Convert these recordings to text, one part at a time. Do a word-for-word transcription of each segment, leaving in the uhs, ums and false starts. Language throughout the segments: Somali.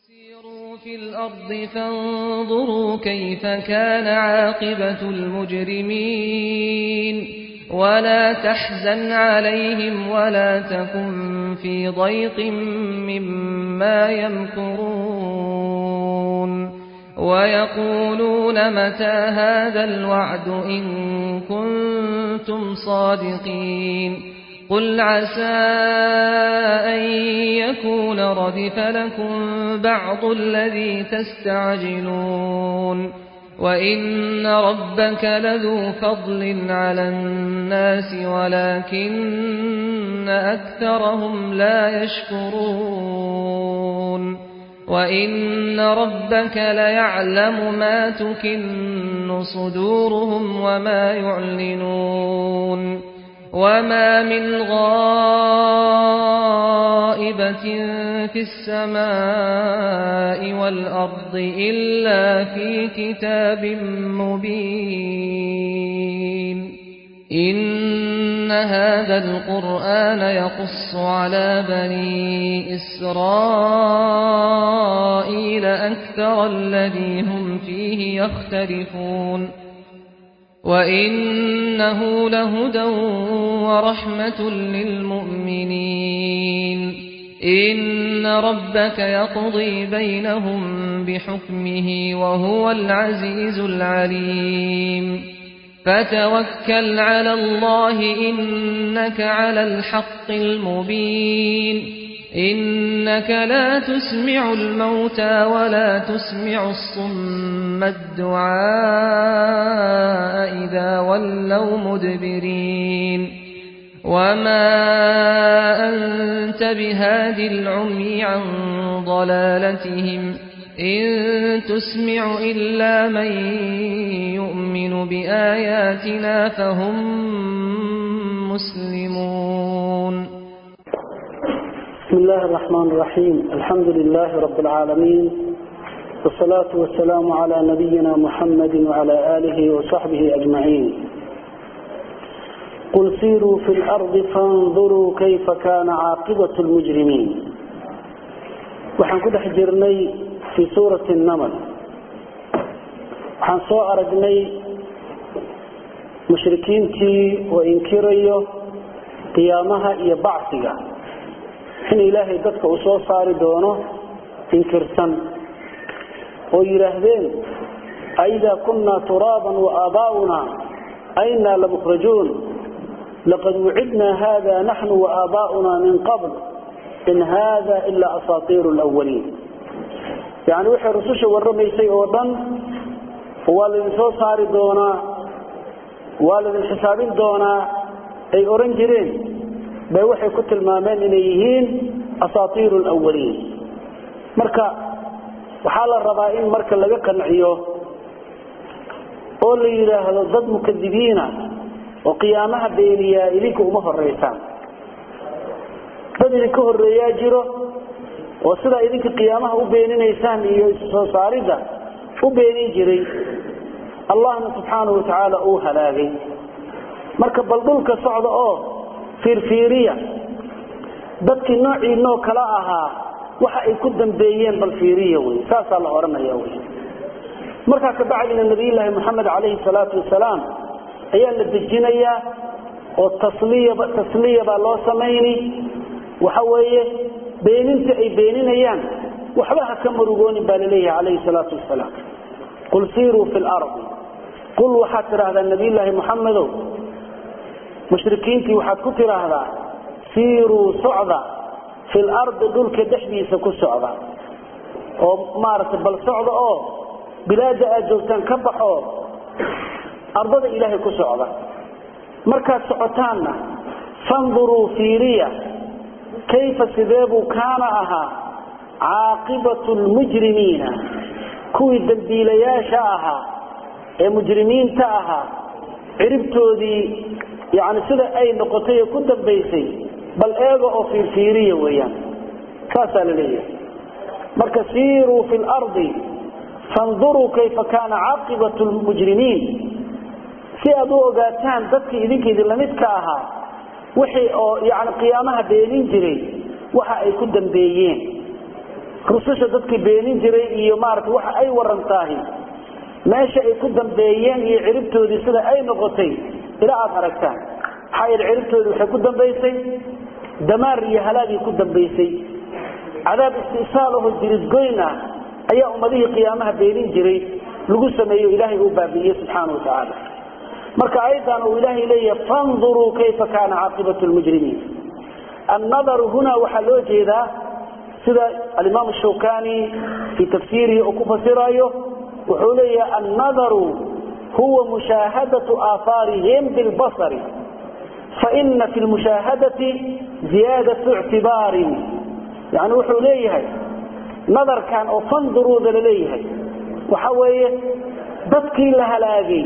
سيروا في الأرض فانظروا كيف كان عاقبة المجرمين ولا تحزن عليهم ولا تكن في ضيق مما يمكرون ويقولون متى هذا الوعد إن كنتم صادقين قل عسى أن يكون ردف لكم بعض الذي تستعجلون وإن ربك لذو فضل على الناس ولكن أكثرهم لا يشكرون وإن ربك ليعلم ما تكن صدورهم وما يعلنون وما من غائبة في السماء والأرض إلا في كتاب مبين إن هذا القرآن يقص على بني إسرائيل أكثر الذي هم فيه يختلفون وإنه لهدى ورحمة للمؤمنين إن ربك يقضي بينهم بحكمه وهو العزيز العليم فتوكل على الله إنك على الحق المبين إنك لا تسمع الموتى ولا تسمع الصم الدعاء إذا ولوا مدبرين وما أنت بهاد العمي عن ضلالتهم إن تسمع إلا من يؤمن بآياتنا فهم مسلمون. بسم الله الرحمن الرحيم. الحمد لله رب العالمين والصلاة والسلام على نبينا محمد وعلى آله وصحبه أجمعين. قل سيروا في الأرض فانظروا كيف كان عاقبة المجرمين. وحن كده حجرني في سورة النمل وحن سوء أرجني مشركين تي وإنكريو قيامها إيا بعثها إن إلهي ذاتك أسوى صاري دونه إنكرسان ويرهدين أئذا كنا ترابا وآباؤنا أين لمخرجون لقد وعدنا هذا نحن وآباؤنا من قبل إن هذا إلا أساطير الأولين. يعني وحي رسوش ورميسي أوضا والذي سوى صاري دونا والذي الحسابين دونا أي أورنجرين bay waxay ku tilmaameen inay yihiin asaatiirul awwaliin. marka waxa la rabaa in marka laga qanciyo oo la yiraahdo dad mukadibiina oo qiyaamaha beeniya idinku uma horeeyaan dad idinka horeeya jiro oo sida idinka qiyaamaha u beeninaysaan iyo soo saarida u beenin jiray Allah subhanahu wa ta'ala uu halaagay. marka bal dhulka socdo oo fiirfiiriya dadkii noocii noo kala ahaa waxa ay ku dambeeyeen bal fiiriya way saasa la oranaya way. marka ka bacdina nabiyilaahi Muhammad alayhi salatu wasalaam ayaa la dejinaya oo tasliya tasliya ba loo sameeyay waxa weeye beeninta ay beeninayaan waxba ha ka murugoonin baa leeyahay alayhi salatu wasalaam. qul siiru fil ardi qul waxa tiraahdaa nabiyilaahi Muhammad مشركين waxaad ku tiraahdaa siiru socda fil ard dhulka dhaxdiisa ku socda oo maarta bal socda oo bilaada aad joogtaan ka baxo ardada ilaahay ku socda. markaad socotaanna fanzuru fiiriya kayfa sideebu kaana aha aaqibatul mujrimiina kuwi dambiilayaasha aha ee mujrimiinta aha ciribtoodii يعني سيده اي نقطه ku dambeysay bal eego oo fiirfiiriyo weeyaan kaasa leeyahay. marka siiru fil ardi fanzuru kayfa kana aqibatu al mujrimin si aad u ogaataan dadkii idinkeedii la midka ahaa wixii oo yaani qiyaamaha beenin jiray waxa ay ku dambeeyeen rususha dadkii beenin jiray iyo maaragtay waxa ay warantaahi meesha ay ku dambeeyeen iyo ciribtoodii sida ay noqotay ila aad aragtaan xayir ciribtoodii waxay ku dambeysay damaar iyo halaagii ku dambeysay cadaab istisaalaho jirid goyna ayaa ummadii qiyaamaha beenin jiray lagu sameeyo ilaahay uu baabiyay subhanahu wa ta'ala marka aydan uu ilaahay leeyahay fanzuru kayfa kana aqibatu almujrimin النظر هنا وحلو جيدا سيدا الإمام الشوكاني في تفسيره وكفسرايه وحولي النظر هو مشاهدة آثارهم بالبصر فإن في المشاهدة زيادة اعتبار يعني وحوليه نظر كان أو فانظروا ذلليه وحويه بدكي لها لاغي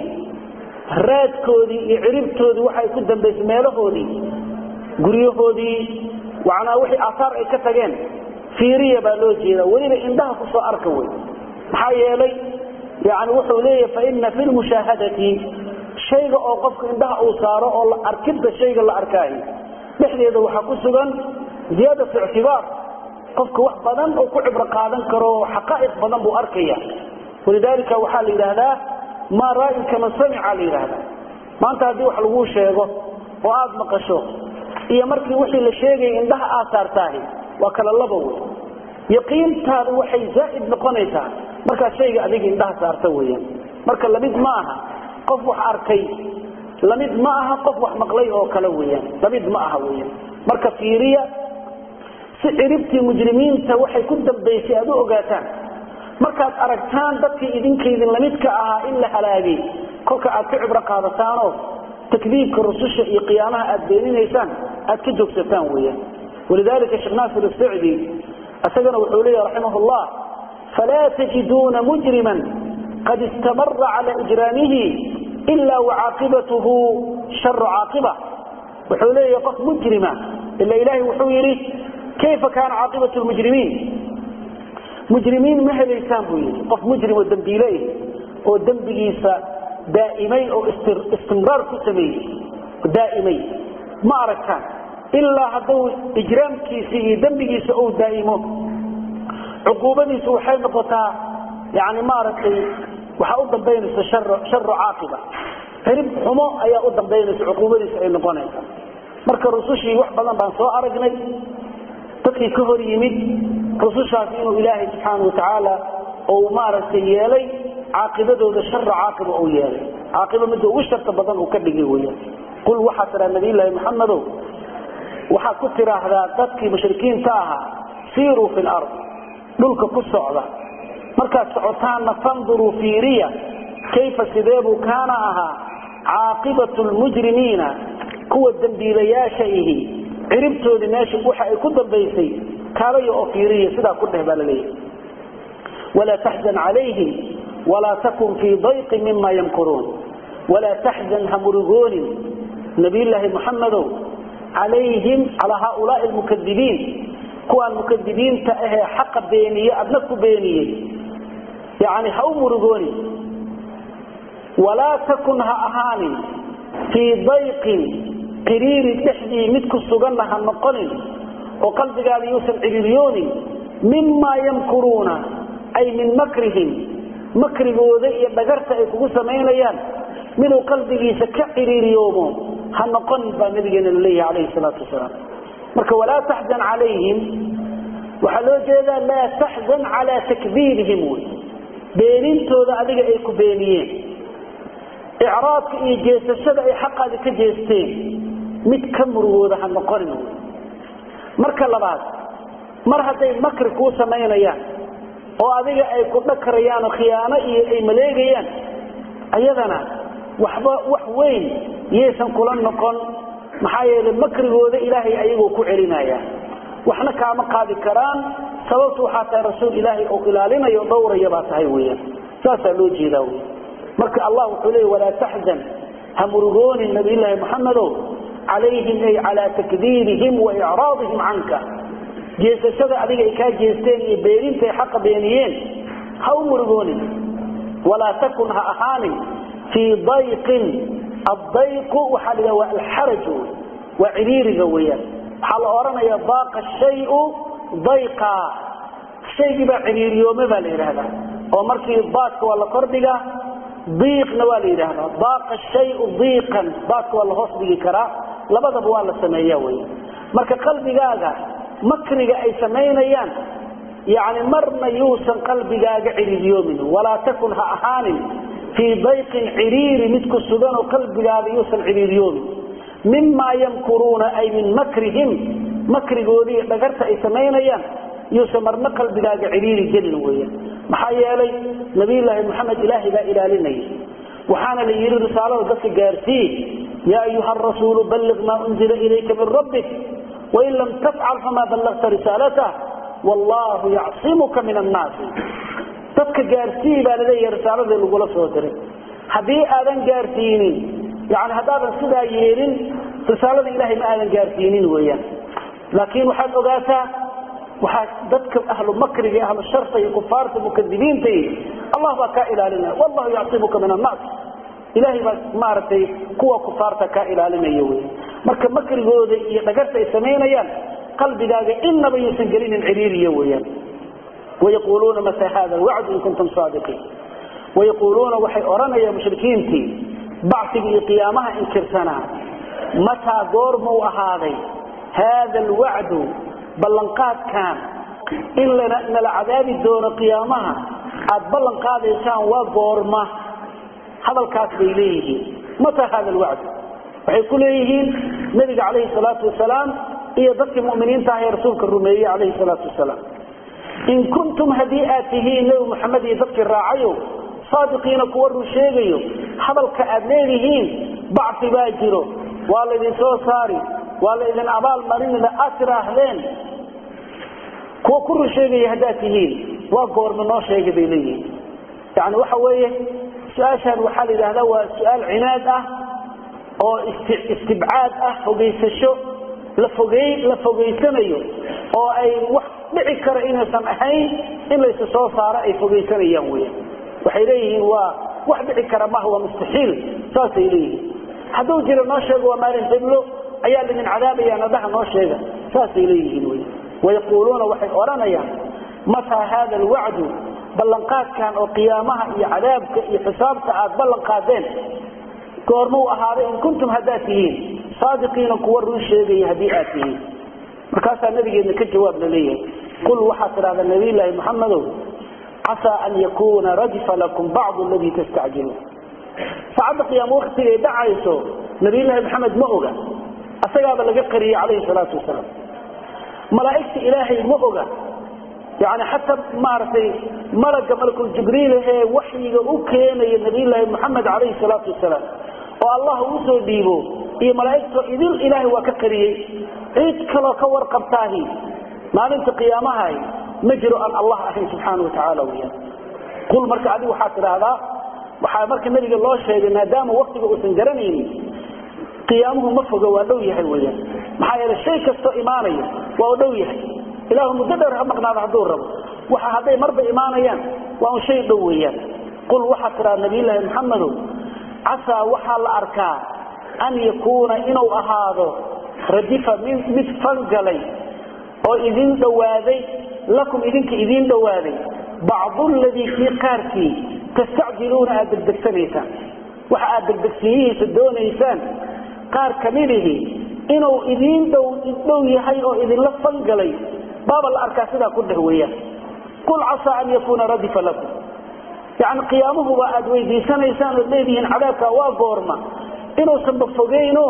رادكودي عربتودي وحي كدن باسميلهودي guryahoodii waxana wixii athar ay ka tageen fiiriya baa loo jeeda waliba indhaha ku soo arka way maxaa yeelay yaani wuxuu leeyahay fa inna fil mushahadati shayga oo qofka indhaha uu saaro oo la arkida shayga la arkay dhexdeeda waxa ku sugan ziyadatu i'tibar qofka wax badan oo ku cibro qaadan karo xaqaa'iq badan buu arkaya walidaalika waxa la yiraahdaa ma ra'ayka man sami'a la yiraahdaa maanta hadii wax lagu sheego oo aad maqasho iyo markii wixii la sheegay indhaha aasartaahi waa kala labo way yaqiintaadu waxay zaid noqonaysaa marka shayga adiga indhaha saarta weeyaan marka lamid ma aha qof wax arkay lamid ma aha qof wax maqlay oo kala weeyaan lamid ma aha weeyaan marka fiiriya si ciribtii mujrimiinta waxay ku dambeysay aad u ogaataan markaad aragtaan dadkii idinkeedin lamidka ahaa in la halaagay kolka aad ka cibro qaadataano تكذيب الرسول إي قيامها أدينين إيسان أتكجوك ستان ويا ولذلك الشيخ ناصر السعدي أسجن وحوليه رحمه الله فلا تجدون مجرما قد استمر على إجرامه إلا وعاقبته شر عاقبة وحوليه يقف مجرما إلا إلهي وحويره كيف كان عاقبة المجرمين مجرمين مهل إيسان ويا قف مجرم والدنب إليه والدنب إيسان دائمين أو استمرار كسمي دائمين ما أركان إلا هدو إجرام كيسي دنبي سأو دائمه عقوبتي سوحين نقطة يعني ما أركي وحاود بين شر شر عاقبة هرب حمو أي أود بين عقوبتي سأين نقطة مركز رسوشي وحبنا بان سواء أرقني تكي كهر يمد رسوش عزينه إلهي سبحانه وتعالى أو ما أركي يالي عاقبته الشر عاقبه أولياء عاقبه مده وشر تبضل وكبه وياه قل وحسر النبي الله محمد وحكتر هذا تدكي مشركين تاها سيروا في الأرض ملك كالسعودة مركز سعودان فانظروا في ريا كيف سباب كانها عاقبة المجرمين كوى الدنبيليا شيء عربتوا لناشي وحا يكون بيسي كاريو في ريا سيدا كله بالليه ولا تحزن عليهم ولا تكن في ضيق مما يمكرون ولا تحزن همرغون نبي الله محمد عليهم على هؤلاء المكذبين كوا المكذبين تأهي حق بينيه أبنك بينيه يعني همرغون ولا تكن هأهاني في ضيق قرير تحدي متك السجنها النقل وقلب قال يوسف عريوني مما يمكرون أي من مكرهم مكرغوده iyo dhagarta ay kugu sameeyaan minuu qalbigiisa ka xiriiriyoomo hanqon baa nabigeena leeyahay alayhi salatu wasalaam marka wala tahzan alayhim waxa loo jeedaa la tahzan ala takdhibihim beenintooda adiga ay ku beeniyeen i'raadka iyo jeesashada ay xaqaada ka jeesteen mid ka murugooda hanqon marka labaad mar haday makr ku sameeyaan oo adiga ay ku dhakarayaan oo khiyaano iyo ay maleegayaan ayadana waxba wax weyn yeesan kula noqon maxaa yeelay makrigooda ilaahay ayagoo ku celinaya waxna kaama qaadi karaan sababtu waxa tahay rasuul ilaahay oo ilaalinayo dowraya baa tahay weeyaan saasa loo jeedaa marka allah wuxuu leeyahay wala tahzan hamurgoon nabi ilaahay muhammad alayhim ay ala takdhibihim wa i'radihim anka jeesashada adiga ay ka jeesteen iyo beerinta xaq beeniyeen ha umurgoon wala takun ha ahani fi dayqin الضيق وحال الحرج وعرير جويا حال أورنا يضاق الشيء ضيقا شيء بقى عرير يوم بقى هذا أو مركي ضاق ولا كردقة ضيق نوالي هذا ضاق الشيء ضيقا ضاق ولا هصدق كرا لبض بوالا سميوي مركي قلبي هذا مكرق أي سمين أيام يعني مرنا يوسن قلبي عرير يوم ولا تكن أحان في ضيق عرير متك السودان وقلبي هذا يوسن عرير يوم مما يمكرون أي من مكرهم مكر قولي بقرت أي سمين أيام يسمرنا قلب ذاك عريري جل ويا محايا لي نبي الله محمد إلهي لا إله لنا وحان لي يريد رسالة وذلك قارسيه يا أيها الرسول بلغ ما أنزل إليك من ربك وإن لم تفعل فما بلغت رسالته والله يعصمك من الناس تذكر قارسيه بقى لدي رسالة ذي اللي قوله صوتري حبيء آذان قارسيني يعني هذا السدى يرين رسالة إلهي ما آذان قارسينين ويا لكن وحد أغاثا وحد ذاتك أهل مكر أهل الشرط كفارة المكذبين تي الله بكا إلى لنا والله يعصمك من الناس إلهي مارتي قوة كفارتك إلى لنا يوي مركب مكر قوذي يتقرت يسمين أيام قلب ذاك إن بيسن قلين العرير يوي ويقولون متى هذا الوعد إن كنتم صادقين ويقولون وحي أرانا يا مشركين تي بعثي قيامها انكرسنا متى قرموا هذا هذا الوعد بلنقاد كان إلا أن العذاب دون قيامها عاد بلنقاد إنسان وقرمة هذا الكاتب إليه متى هذا الوعد وحيكون إليه نبي عليه الصلاة والسلام إيه ذكي المؤمنين تاهي رسولك الرمية عليه الصلاة والسلام إن كنتم هديئاته نبي محمد يذكي الراعيه صادقين كوروا شيئا هذا الكأبليهين بعث باجره والذي سوى صاري ولا إذن أبال مرين أسر أهلين كو كل شيء يهداتهين وقور من نوع شيء بيليه يعني وحوية سؤال وحال هذا هو سؤال عناد أو استبعاد فوقيس الشوء لفوقي لفوقي سنيو أو أي وحبعي كرئين سمحين إلا يسسو صار أي فوقي سنيو وحيليه وحبعي كرمه هو مستحيل ساس إليه حدو جير الناشق ومارين تبلو أيال من عذاب يا ندح نوشيغ ساس إليه ويقولون وحي أورانيا متى هذا الوعد بلنقاد كان أو قيامها يا عذابك يا حسابك عاد بلنقادين كورموا هذا إن كنتم هداتين صادقين كوروا الشيغ يهديئاتين مركاسا النبي إنك الجواب لليه قل وحصر هذا النبي الله محمد عسى أن يكون ردف لكم بعض الذي تستعجلون فعندك يا موختي دعيسو نبي الله محمد مؤغا أسيقاب لقى قرية عليه الصلاة والسلام ملائكة إلهي مؤغا يعني حتى مارتي ملك ملك الجبريل هي وحي أوكينا يا نبي الله محمد عليه الصلاة والسلام والله وسو ديبو هي ملائكة إذن إلهي وكقرية عيد كلا كور قبطاهي ما ننت قيامها مجروا أن الله أحين سبحانه وتعالى وياه قل مركع عدي وحاطر هذا waxaa marka nabiga loo sheegay maadaama waqtiga uu san garanaynin qiyaamuhu ma foga waa dhow yahay weeyaan maxaa yeelay shay kasto iimaanayo waa dhow yahay ilaahu mudadar maqnaada haduu rabo waxa haday marba iimaanayaan waa shay dhow weeyaan qul waxa tira nabiga muhammad asa waxa la arkaa an yakuna inuu ahaado radifa min mid fangalay oo idin dhawaaday lakum idinka idin dhawaaday ba'd alladhi fi qarki تستعجلون أدل دكتنيسان وحا أدل دكتنيس الدونيسان قار كميله إنه إذين دو دو يحي أو إذين لفنقلي بابا الأركاسنا كله وياه قل عسى أن يكون ردف لكم يعني قيامه وأدوي ذي سنيسان الذين عذابك وقورما إنه سنبفقينه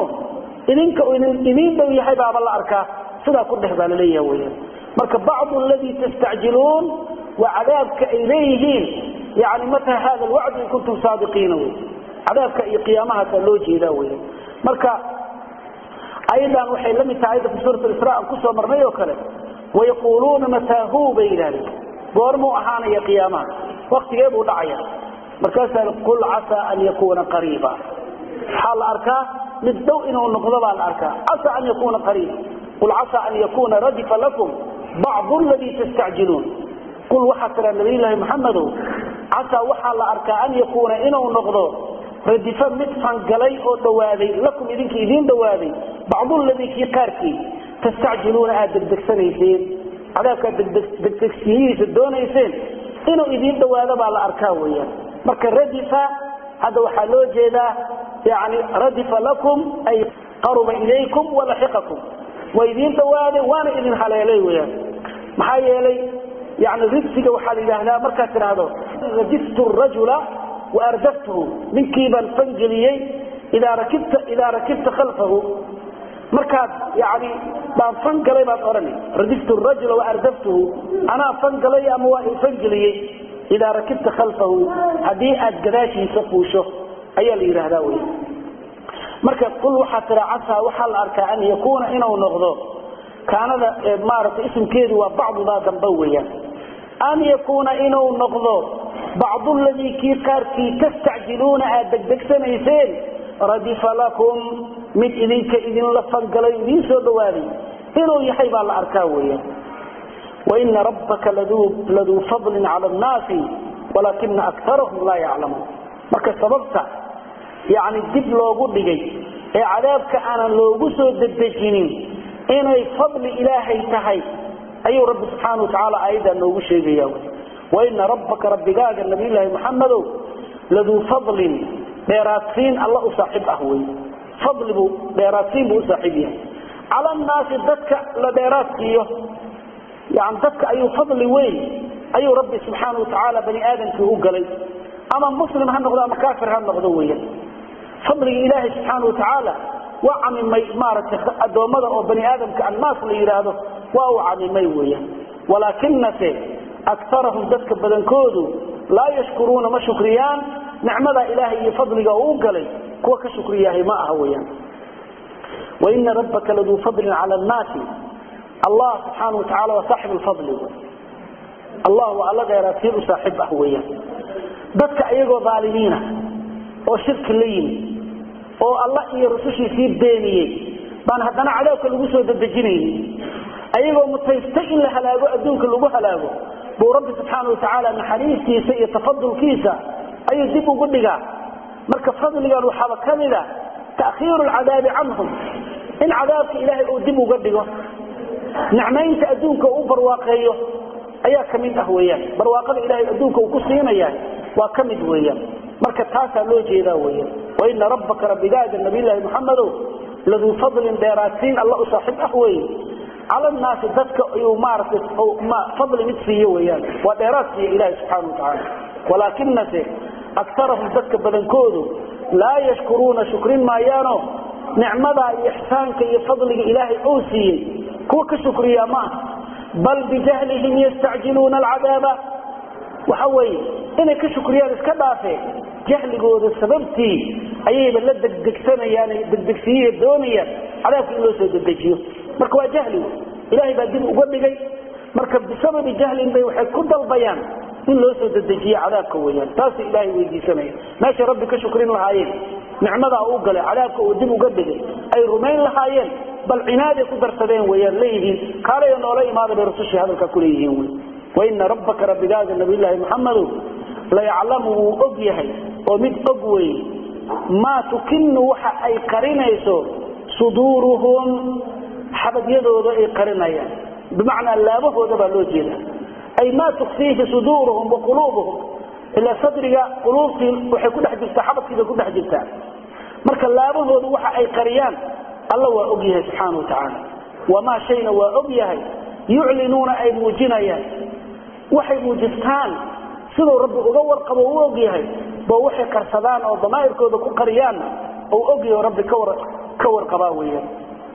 إذين دو يحي بابا الأركاسنا كله بالليه وياه مركب بعض الذي تستعجلون وعذابك إليهين يعني متى هذا الوعد إن كنتم صادقين عذابك قيامها تلوجي ذوي مركا أيضا وحي لم يتعيد في سورة الإسراء كسوة مرمية وكذا ويقولون متى هو بيلاني قرموا أحانا يا قيامها وقت يبو دعيا مركا قل عسى أن يكون قريبا حال أركا للدوء إنه النقضب على الأركا عسى أن يكون قريبا قل عسى أن يكون ردف لكم بعض الذي تستعجلون قل وحتر النبي الله محمد عسى وحال أركا أن يكون إنه النقضب ردفا مدفن قلي أو دوادي لكم إذنك إذين دوادي بعض الذي في قاركي تستعجلون آدل دكسنيسين cadaabka degdegsiyihiisa doonayseen inuu idin dhawaado baa la arkaa weeyaan marka radifa hada waxaa loo jeedaa yani radifa lakum ay qaruba ilaykum wa lahiqakum wa idin dhawaade waana idin haleelay weeyaan maxaa yeelay yani ridsiga waxaa la yidhaahdaa markaad tidhaahdo radiftu rajula wa ardaftuhu ninkiibaan fangeliyey idaa rakibta idaa rakibta khalfahu markaad yani baan fangalay baad odhani radiftu rajula wa ardaftuhu anaa fangalay ama waa fangeliyey idaa rakibta khalfahu haddii aad gadaashiisa fuusho ayaa la yidhaahdaa wey marka qul waxaa tira casaa waxaa la arkaa an yakuuna inuu noqdo kaanada maaragtay ismkeedu waa bacdudaa dambe weeyaan an yakuuna inuu noqdo bacdu ladii kii qaarkii tastacjiluuna aad degdegsanayseen radifa lakum mid idinka idinla fangalay idiin soo dhawaaday inuu yahay baa la arkaa weeyaan waina rabbaka laduu fadlin cala annaasi walaakina aktarahum laa yaclamuun marka sababta yani dib loogu dhigay ee cadaabka aanan loogu soo dedejinin inay fadli ilaahay tahay ayuu rabbi subxaana watacaala aayaddaa noogu sheegaya waina rabbaka rabbigaaga nabiyullaahi maxamedow laduu fadlin dheeraadsiin alla u saaxiib ah wey fadli buu dheeraadsiin buu u saaxiib yahay cala annaasi dadka la dheeraad siiyo yani dadka ayuu fadli weyn ayuu rabbi subxaana watacaala bani aadamkii u galay ama muslim ha noqdo ama kaafir ha noqdo weeyaan fadliga ilaahay subxaana watacaala waa camimay maaragtay addoommada oo bani aadamka annaas la yidhaahdo waa uu camimay weeyaan walaakinase aktarahum dadka badankoodu laa yashkuruuna ma shukriyaan nicmada ilaahay iyo fadliga uu galay kuwa ka shukriyahay ma aha weeyaan waina rabbaka laduu fadlin cala annaasi allah subxaana watacaala waa saaxib lfadli allah waa alla dheeraadsiin u saaxiib ah weeyaan dadka iyagoo dhaalimiina oo shirki la yimi oo alla iyo rusushiisii beeniyey baan haddana cadaabka lagu soo dedejinaynin ayagoo mutaystay in la halaago adduunka lagu halaago buu rabbi subxaana watacaala naxariistiisa iyo tafadulkiisa ayuu dib ugu dhigaa marka fadligan waxaaba ka mida ta'khiiru lcadaabi canhum in cadaabka ilaahay uu dib uga dhigo nicmaynta adduunka uu barwaaqeeyo ayaa ka mid ah weeyaan barwaaqada ilaahay adduunka uu ku siinaya waa ka mid weeyaan marka taasaa loo jeedaa weeyaan waina rabbaka rabbigaaga nabiyullaahi maxamedow laduu fadlin dheeraadsiin alla u saaxiib ah weeye cala annaasi dadka ayuu maaragtay fadli mid siiyo weeyaan waa dheeraad siiya ilaahay subxaana watacaala walaakinase aktarahum dadka badankoodu laa yashkuruuna shukrin maayaano nicmadaa iyo ixsaanka iyo fadliga ilaahay uu siiyey kuwa ka shukriyaa ma aha bal bijahlihim yastacjiluuna alcadaaba waxa weeye inay ka shukriyaan iska dhaafee jahligooda sababtii ayayba la degdegsanayaan degdegsiyiya doonayaan cadaabka in loo soo dedejiyo marka waa jahligu ilaahay baa dib uga dhigay marka bisababi jahlin bay waxay ku dalbayaan in loo soo dedejiyo cadaabka weeyaan taas ilaahay weydiisanaya meesha rabbi ka shukrin lahaayeen nicmada uu galay cadaabka uu dib uga dhigay ay rumayn lahaayeen bal cinaade ku darsadeen weeyaan leeyihiin kaaleeyo noola imaada bay rasushii hadalka ku leeyihiin wey waina rabbaka rabbigaaga nabiyullaahi maxamedow la yaclamu wuu og yahay oo mid og wey maa tukinu waxa ay qarinayso suduuruhum xabadyadooda ay qarinayaan bimacnaa laabahooda baa loo jeedaa ay maa tukfiihi suduuruhum wa quluubuhum ilaa sadriga quluubtii waxay ku dhex jirtaa xabadkiibay ku dhex jirtaa marka laabahooda waxa ay qariyaan alla waa og yahay subxaana watacaala wamaa shayna waa og yahay yuclinuuna ay muujinayaan waxay muujistaan siduu rabbi uga warqabo u og yahay boo waxay qarsadaan oo damaa'irkooda ku qariyaanna ou og yahay oo rabbi ka warqabaa weeyaan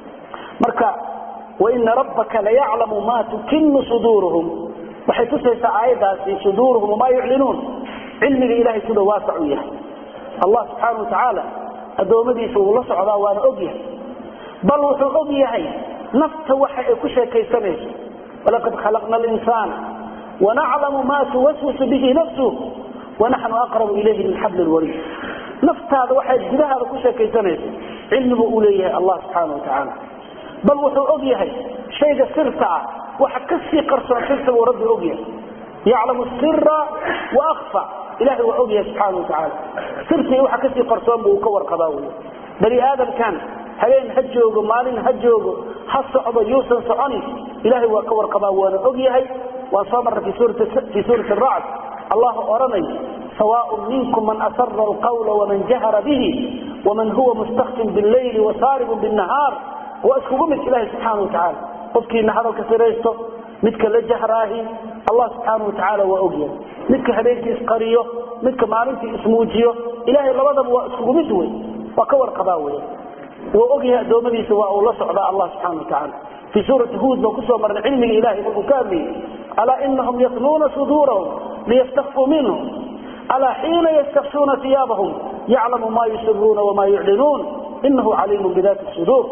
marka waina rabbaka layaclamu maa tukinu suduuruhum waxay tusaysaa aayaddaasi suduuruhum wamaa yuclinuun cilmiga ilaahay siduu waasac u yahay allah subxaana watacaala addoommadiisa wuu la socdaa waana og yahay bal wuxuu og yahay nafta waxa ay ku sheekaysanayso walaqad khalaqna alinsaana wanaclamu maa tuwaswisu bihi nafsuh wanaxnu aqrabu ilayhi min xabli lwariid naftaada waxay gudahaada ku sheekaysanayso cilmigu uu leeyahay allah subxaana watacaala bal wuxuu og yahay shayga sirta ah waxa ka sii qarsoon sirta buu rabbi og yahay yaclamu sira wa akfa ilahay waa og yahay subxaana watacaala sirtii waxa kasii qarsoon buu ka warqabaa wey bani aadamkan habeen ha joogo maalin ha joogo ha socdo yuusan soconi ilaahay waa ka warqabaa waana og yahay waa soo marray fi suurati fi suurati ar-ra'd allah oranay sawa'un minkum man asarra al-qawla wa man jahara bihi wa man huwa mustakhfin bil-layli wa saribun bin-nahar wa iskugu mid ilaahay subhanahu wa ta'ala qofkiina hadalka siraysto midka la jahraahi allah subhanahu wa ta'ala waa og yahay midka habeenkii isqariyo midka maalintii ismuujiyo ilaahay labadaba waa iskugu mid way waa ka warqabaa way waa og yahay doomadiisa waa uu la socdaa allah subhanahu wa ta'ala في سورة هود بقصوا من علم الإله والمكامل ألا إنهم يثنون صدورهم ليستخفوا منهم ألا حين يستخفون ثيابهم يعلم ما يسرون وما يعلنون إنه عليم بذات الصدور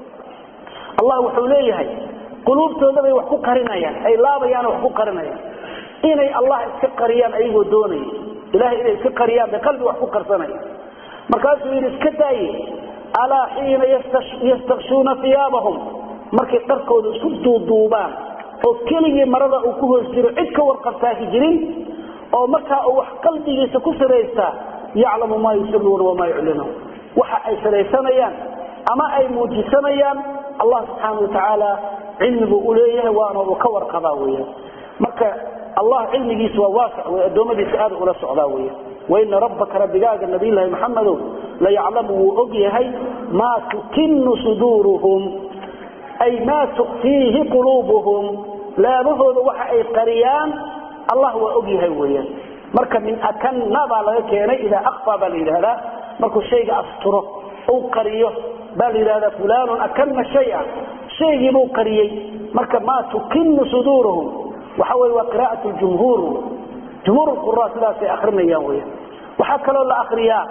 الله وحوليه قلوب تودبي وحكو قرنايا أي لا بيان وحكو قرنايا إني الله اسكقريان أيه دوني إلهي إني اسكقريان بقلب وحكو قرصنايا مركاسوا إني اسكتاي ألا حين يستخشون ثيابهم markay qarkooda isku duuduubaan oo kaliya marada uu ku hoos jiro cid ka warqabtaa jirin oo marka uu wax qalbigiisa ku sareeysta yaclamu ma yusirruuna wa ma yu'linuna waxa ay sareeysanayaan ama ay muujisanayaan Allah subhanahu wa ta'ala cilmigu u leeyahay waana uu ka warqabaa weeyaan marka Allah cilmigiisa waa waasic oo adoomadiisa aad ula socdaa weeyaan وإن ربك ربك النبي الله محمد لا يعلم وأجيهي ما تكن صدورهم أي ما تخفيه قلوبهم لا بهذا وحي قريان الله وأجيه وياه مركب من أكن نضع لك إذا أخفى بل هذا مركب شيء أسطره أو قريه بل هذا فلان أكن شيئا شيء مو قريه مركب ما تكن صدورهم وحول وقراءة الجمهور جمهور القراء ثلاثة أخرنا يوميا وحكى له الأخرياء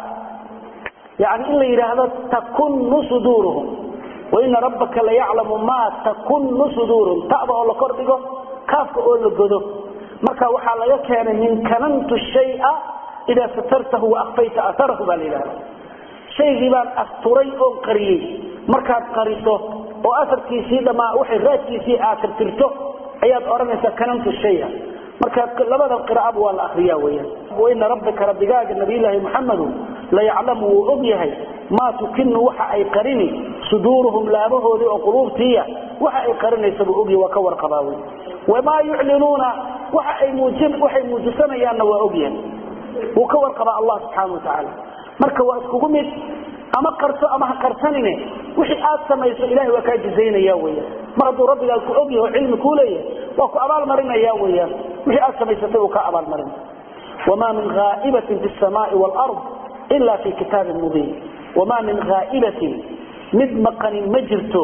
يعني إلا إذا هذا تكن صدورهم وإن ربك لا يعلم ما تكن صدورهم تأبع الله كردقه كافك أقول لقده مركا وحالا يكيان من كننت الشيء إذا سترته وأخفيت أثره بالإله شيء بان أستري أو قريه مركا قريته وأثر كيسي لما وحي غات كيسي آثر ترته أياد أرميسا كننت الشيء مركا لبدا القراءة والأخرياء ويا وإن ربك ربك النبي الله محمد لا يعلم وأبيهي ما تكن وحا أي قرني صدورهم لابه ذي وقلوبتية وحا أي قرني سبؤبي وكور قضاوي وما يعلنون وحا أي موجب وحا أي موجسنا يانا وأبيه وكور قضاء الله سبحانه وتعالى مركا وأسكو قمت أما قرصو أما قرصانين وحي آت سميس إلهي وكاجزين ياويا مرضو ربي لأكو أبيه وعلم كوليه وأكو أبال مرنا ياويا وحي آت سميس توقع أبال مرنا وما من غائبة في السماء والأرض إلا في كتاب مبين وما من غائبة مد مقن مجرته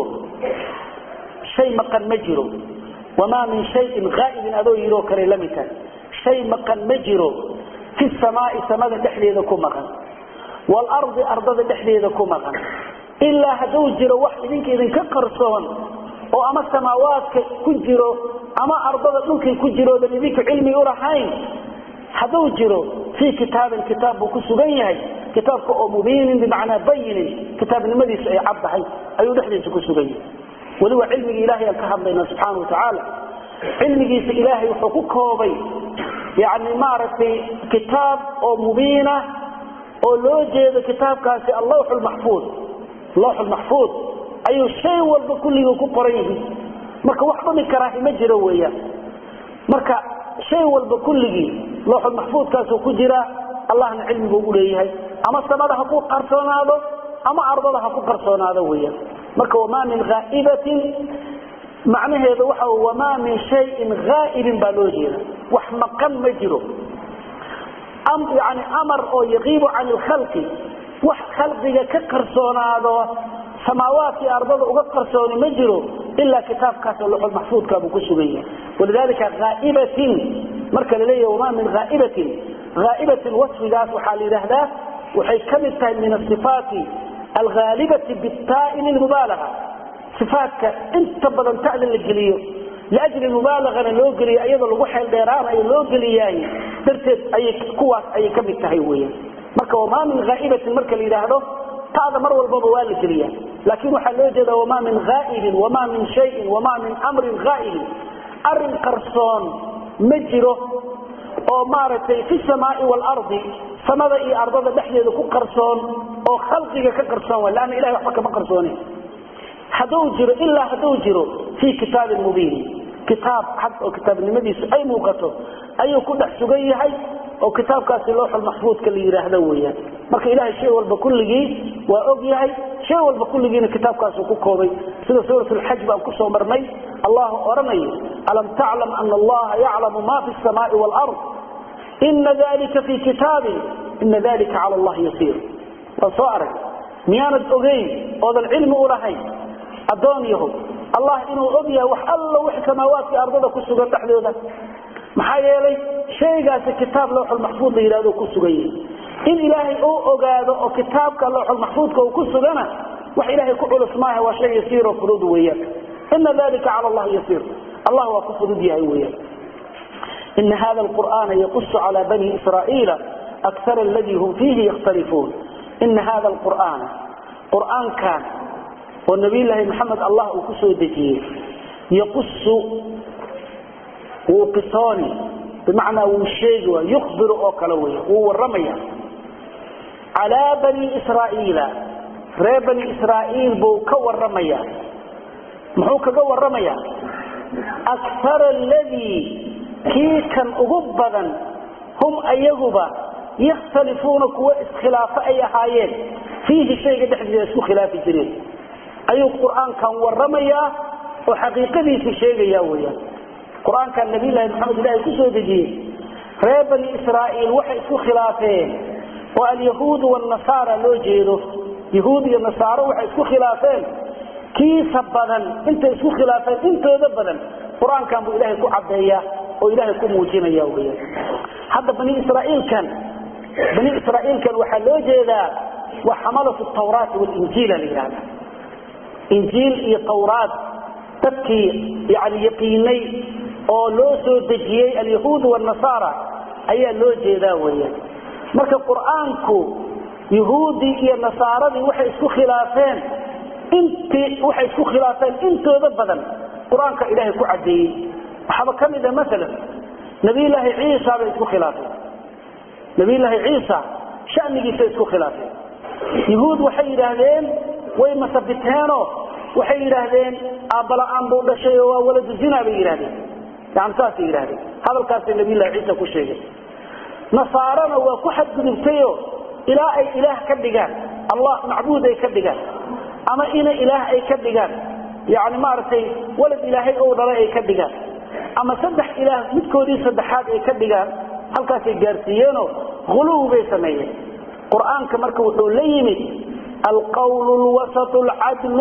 شيء مقن مجره وما من شيء غائب أذو يرو كري لمتا شيء مقن مجره في السماء سماء دحليدكم مقن والأرض أرض دحليدكم مقن إلا هدو جرو واحد إذنك إذن كقرصون وأما السماوات كجرو أما أرض دلك كجرو لذلك علمي أرحين هدو جرو في كتاب الكتاب وكسبيه كتابك مبين بمعنى بين كتاب المديس أي عبحي أي دحليس كسبيه ولو علم إلهي الكهب بين سبحانه وتعالى علم إلهي وحقوقه بي يعني معرفة كتاب أو مبينة أو لوجه كتاب كاسي اللوح المحفوظ اللوح المحفوظ أي شيء والبكل يكون قريه مركا وحبا من كراهي مجروية مركا شيء والبكل لوح المحفوظ كاسو كجرا الله علم بقوليه أما السماء حقوق قرصون هذا أما أرضها حقوق قرصون هذا ويا مركا وما من غائبة معنى هذا وحو وما من شيء غائب بلوجينا وحمقا مجره أم يعني أمر أو يغيب عن الخلق وح خلقك كقرصون هذا سماوات أرضه وقرصون مجره إلا كتاب كاس اللوح المحفوظ كابو كسبية ولذلك غائبة مركا لليه وما من غائبة غائبة الوصف ذات وحال هذا وحي كمتها من الصفات الغالبة بالتاء للمبالغة صفاتك انت بدن تعلن الجليو لأجل المبالغة اللوجلي أيضا الوحي الديران أي اللوجلي ترتد أي قوات أي كمتها هوية مركا وما من غائبة المركا اللي هذا هذا مروى البابا والجلية لكن وحل يوجد وما من غائب وما من شيء وما من أمر غائب أرن قرصون مجره أو مارتي في السماء والأرض samada iyo ardada dhexdeeda ku qarsoon oo khalqiga ka qarsoon walaana ilaahay waxba kama qarsooni haduu jiro illa haduu jiro fi kitaab mubin kitaab had oo kitaabnimadiisu ay muuqato ayuu ku dhex sugan yahay oo kitaabkaasi looxul mahfuudka la yiraahdo weeyaan marka ilaahay shay walba kulligii waa og yahay shay walba kulligiina kitaabkaas ku koobay sida suuratul hajj baan ku soo marnay allah oranayo alam ta'lam anna allah ya'lamu ma fi as-samaa'i wal ard inna dhalika fi kitabin inna dhalika 'ala allah yasir wasaarak miyaanad ogeyn oo dal cilmi u lahay adooniyo allah inuu og yahay wax alla wax samaawaadka ardada ku sugan dhaxdooda maxaa yeelay shaygaas kitaab looxul mahfuud la yiraahdo ku sugan in ilaahay uu ogaado oo kitaabka looxul mahfuudka uu ku sugana wax ilaahay ku culus maaha waa shay yasiir oo fudud weeyaan inna dhalika 'ala allah yasir allah waa ku fudud yahay weeyaan in hada alquran yaqus 'ala bani israa'ila akthar alladhi hum fihi yakhtalifun in hada alquran quran kan wa nabi allah muhammad allah uu ku soo dejiyay yaqus وقصاني بمعنى وشيء ويخبر أكلوه ورميا على بني إسرائيل ري بني إسرائيل بوكا ورميا محوكا ورميا أكثر الذي كي كان أغبضا هم أيهبا يختلفون كوا اسخلاف أي حايين فيه شيء قد حدث يسكو خلاف جريد أي القرآن كان ورميا وحقيقته في شيء ياويا القرآن كان النبي الله محمد الله كسو دجيه ري بني إسرائيل وحي اسكو خلافين واليهود والنصارى لو جيدو يهود والنصارى وحي اسكو خلافين كيف بدن انت اسكو خلافين انت بدن القرآن كان بو إلهي كو عبدية وإلهي كو موجين ياوية حتى بني إسرائيل كان بني إسرائيل كان وحي لو جيدا وحملوا التوراة والإنجيل لهذا إنجيل إيه توراة تبكي يعني يقيني oo loo soo dejiyay al-yahuud wa an-nasara ayaa loo jeedaa weeyaan marka quraanku yahuudi iyo nasaaradii waxay isku khilaafeen intii waxay isku khilaafeen intooda badan quraanka ilaahay ku cadeeyay waxa kamida mesela nabi ilaahi ciisa bay isku khilaafeen nabi ilaahi ciisa shanigiisa isku khilaafeen yahuud waxay yiraahdeen way masabiteeno waxay yiraahdeen abala aan buu dhashay oo walad zina bay yiraahdeen يعني ساسي إلهي هذا الكاسي النبي الله عيسى كل شيء نصارنا وكحد قدمتيه إله أي إله كدقان الله معبود أي كدقان أما إنا إله أي كدقان يعني ما رتي ولد إلهي أو ضرائي أي كدقان أما سدح إله متكودي سدحات أي كدقان هل كاسي جارسيينه غلوه بيسميه قرآن كمركوه ليمي القول الوسط العدل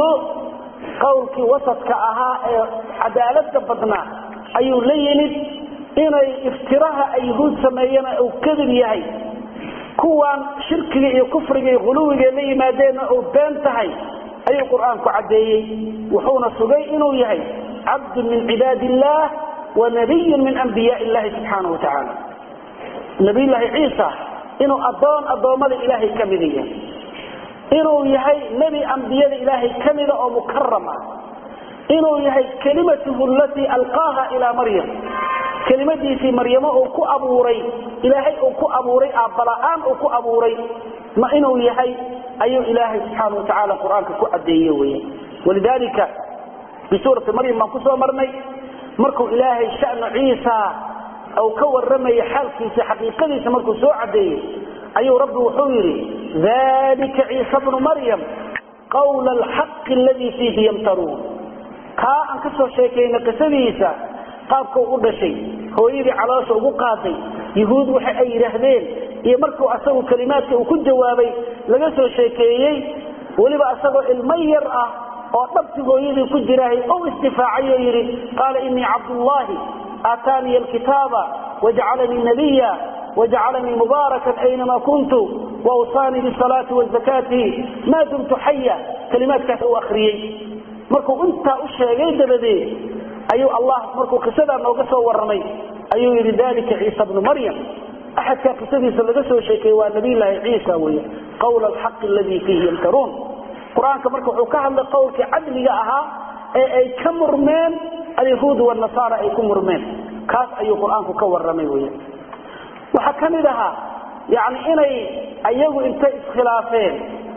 قولك وسط كأها عدالة بدنا ayuu la yimid inay iftiraha ay yahuud sameeyeen oo kadib yahay kuwan shirkiga iyo kufriga iyo quluwiga la yimaadeen oo been tahay ayuu quraanku cadeeyay wuxuuna sugay inuu yahay abd min ibadillah wa nabiy min anbiya'illah subhanahu wa ta'ala nabiy allah Isa inuu adoon adoomada ilaahay kamid yahay inuu yahay nabi anbiyada ilaahay kamid oo mukarrama إنه يهي كلمته التي ألقاها إلى مريم كلمتي في مريم أو كو أبوري إلهي أو كو أبوري أبلاءان أو كو أبوري ما إنه يهي أي إلهي سبحانه وتعالى القرآن كو أديوي ولذلك بسورة مريم ما كسو مرمي مركو إلهي شأن عيسى أو كو الرمي حالك في حقيقة مركو سوء عدي أي رب وحويري ذلك عيسى بن مريم قول الحق الذي فيه يمترون kaa aan ka soo sheekayna qisadiisa qaabka uu dhashay hooyadii caloosha ugu qaaday yahuud waxa ay yiraahdeen iyo markuu asagu kalimaadka uu ku jawaabay laga soo sheekeeyay waliba asagoo ilmo yar ah oo dhabti hooyadii ku jiraahay oo istifaacayo yiri qaala inni abdullahi atani alkitaba waj'alani nabiyya waj'alani mubarakan aynama kuntu wa awsani bis salati waz zakati ma dumtu hayya kalimaadkaas uu akhriyay markuu inta u sheegay dabadee ayuu Allah markuu qisada nooga soo waramay ayuu yiri dalika Isa ibn Maryam ahad ka qisadiisa laga soo sheekay waa nabi ilaahi Isa weeye qawl al-haq alladhi fihi yamtarun quraanka markuu wuxuu ka hadlay qowlka cadliga ahaa ee ay ka murmeen al-yahuud wa an-nasara ay ku murmeen kaas ayuu quraanku ka waramay weeye waxa kamid aha يعني إني أيقوا إنت إسخلافين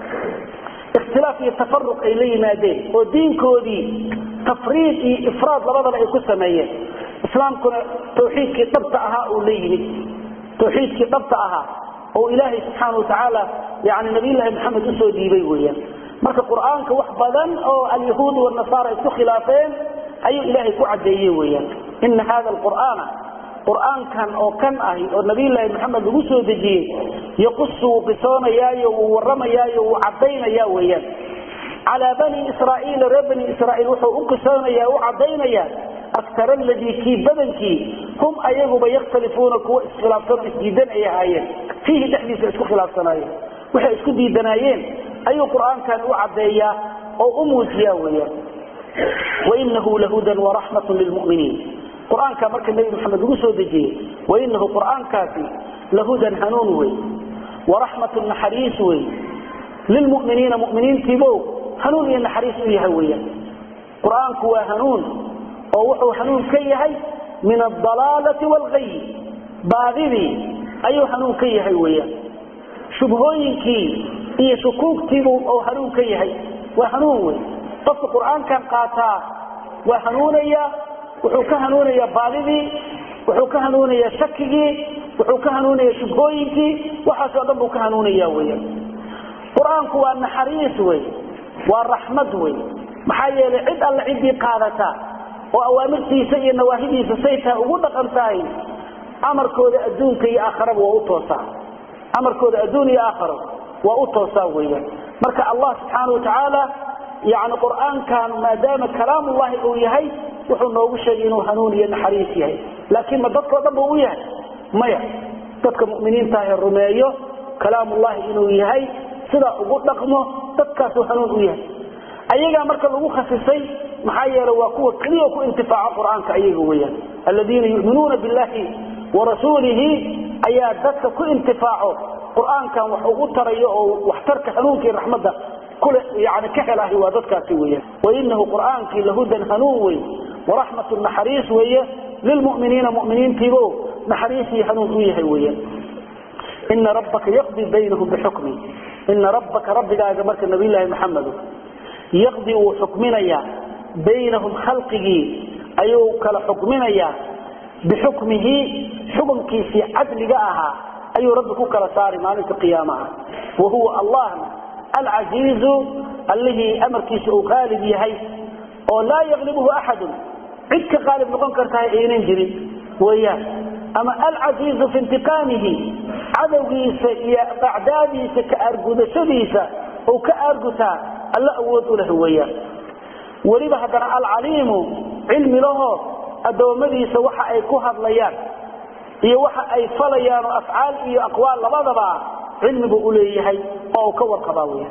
اختلاف يتفرق إليه مادين ودين كودي تفريط إفراد لبضل أيكو سمية إسلام كنا توحيد كي طبطأها أوليه توحيد كي طبطأها أو إلهي سبحانه وتعالى يعني نبي الله محمد أسود يبيويا مرك القرآن كوحبدا أو اليهود والنصارى يكو خلافين أي إلهي كعديه ويا إن هذا القرآن قرآن كان أو كان أهي أو نبي الله محمد أسود يجي يقص قصانا ياي وورم ياي وعبين يا ويا على بني إسرائيل ربني إسرائيل وحو قصانا يا وعبين يا أكثر الذي كي بدنكي هم أيغوا بيختلفون كو اسخلافون اسجيدان أي هايين فيه تحديث اسكو خلاف صنايين وحي اسكو دي دنايين أي قرآن كان وعبيا أو أموتيا ويا وإنه لهدى ورحمة للمؤمنين قرآن كان مركز النبي محمد رسول دجي وإنه قرآن كافي لهدى هنون وي ورحمة النحريس وي للمؤمنين مؤمنين تيبو هنون النحريس وي هويا قرآن كوا هنون ووحو حنون كيهي من الضلالة والغي باذبي أيو حنون كيهي ويا شبهوينكي إيه شكوك تيبو أو حنون كيهي وحنون وي طفل القرآن كان قاتا وحنونيا وحوك هنونيا باذبي وحوك هنونيا شكي وحوك هنونيا شبهوينكي وحاسو أضبوك هنونيا ويا قرآن كوا النحريس وي والرحمة وي محايا لعد الله عدي قادتا وأوامرتي سيئ نواهدي سيئتها وقلت أنتهي أمر كود أدونك يا آخر وأطوصا أمر كود أدوني يا آخر وأطوصا ويا مركا الله سبحانه وتعالى يعني القرآن كان ما دام كلام الله أويهي وحنا وشيء وحنوني النحريسي لكن ما ضدك ضبه وياه مايا ضدك مؤمنين تاهي الرمايو كلام الله إنويهي سيدا أقول لكمه ضدك وحنون وياه أيها مركا لغو خسيسي محايا لو قوة كلية وكو انتفاع القرآن كأيها ويا الذين يؤمنون بالله ورسوله أيها ذاتك كو انتفاعه القرآن كان وحوطر واحترك حنونك الرحمة كل يعني كحله وذاتك سويا وإنه قرآن كي لهدى هنوي ورحمة النحريس ويا للمؤمنين مؤمنين تيبو نحريسي حنون ويا ويا إن ربك يقضي بينهم بحكمه إن ربك ربك أجمعك النبي الله محمد يقضي حكمنا يا بينهم خلقه أيو كلا حكمنا يا بحكمه حكم كيسي عدل جاءها أيو ربك كلا صار مالك القيامة وهو الله العزيز الذي أمر كيسي غالب يهي ولا يغلبه أحد عدك غالب نقوم كرتها إينين جري وياه أما العزيز في انتقامه عدوه أعدادي كأرجو سديسة أو كأرجوتا الله أود له وياه وليبا هدنا العليم علم له أدومديس وحا أي كهر ليان هي وحا أي فليان وأفعال هي أقوال لبضبا علم بقوليه أو كور قضاوية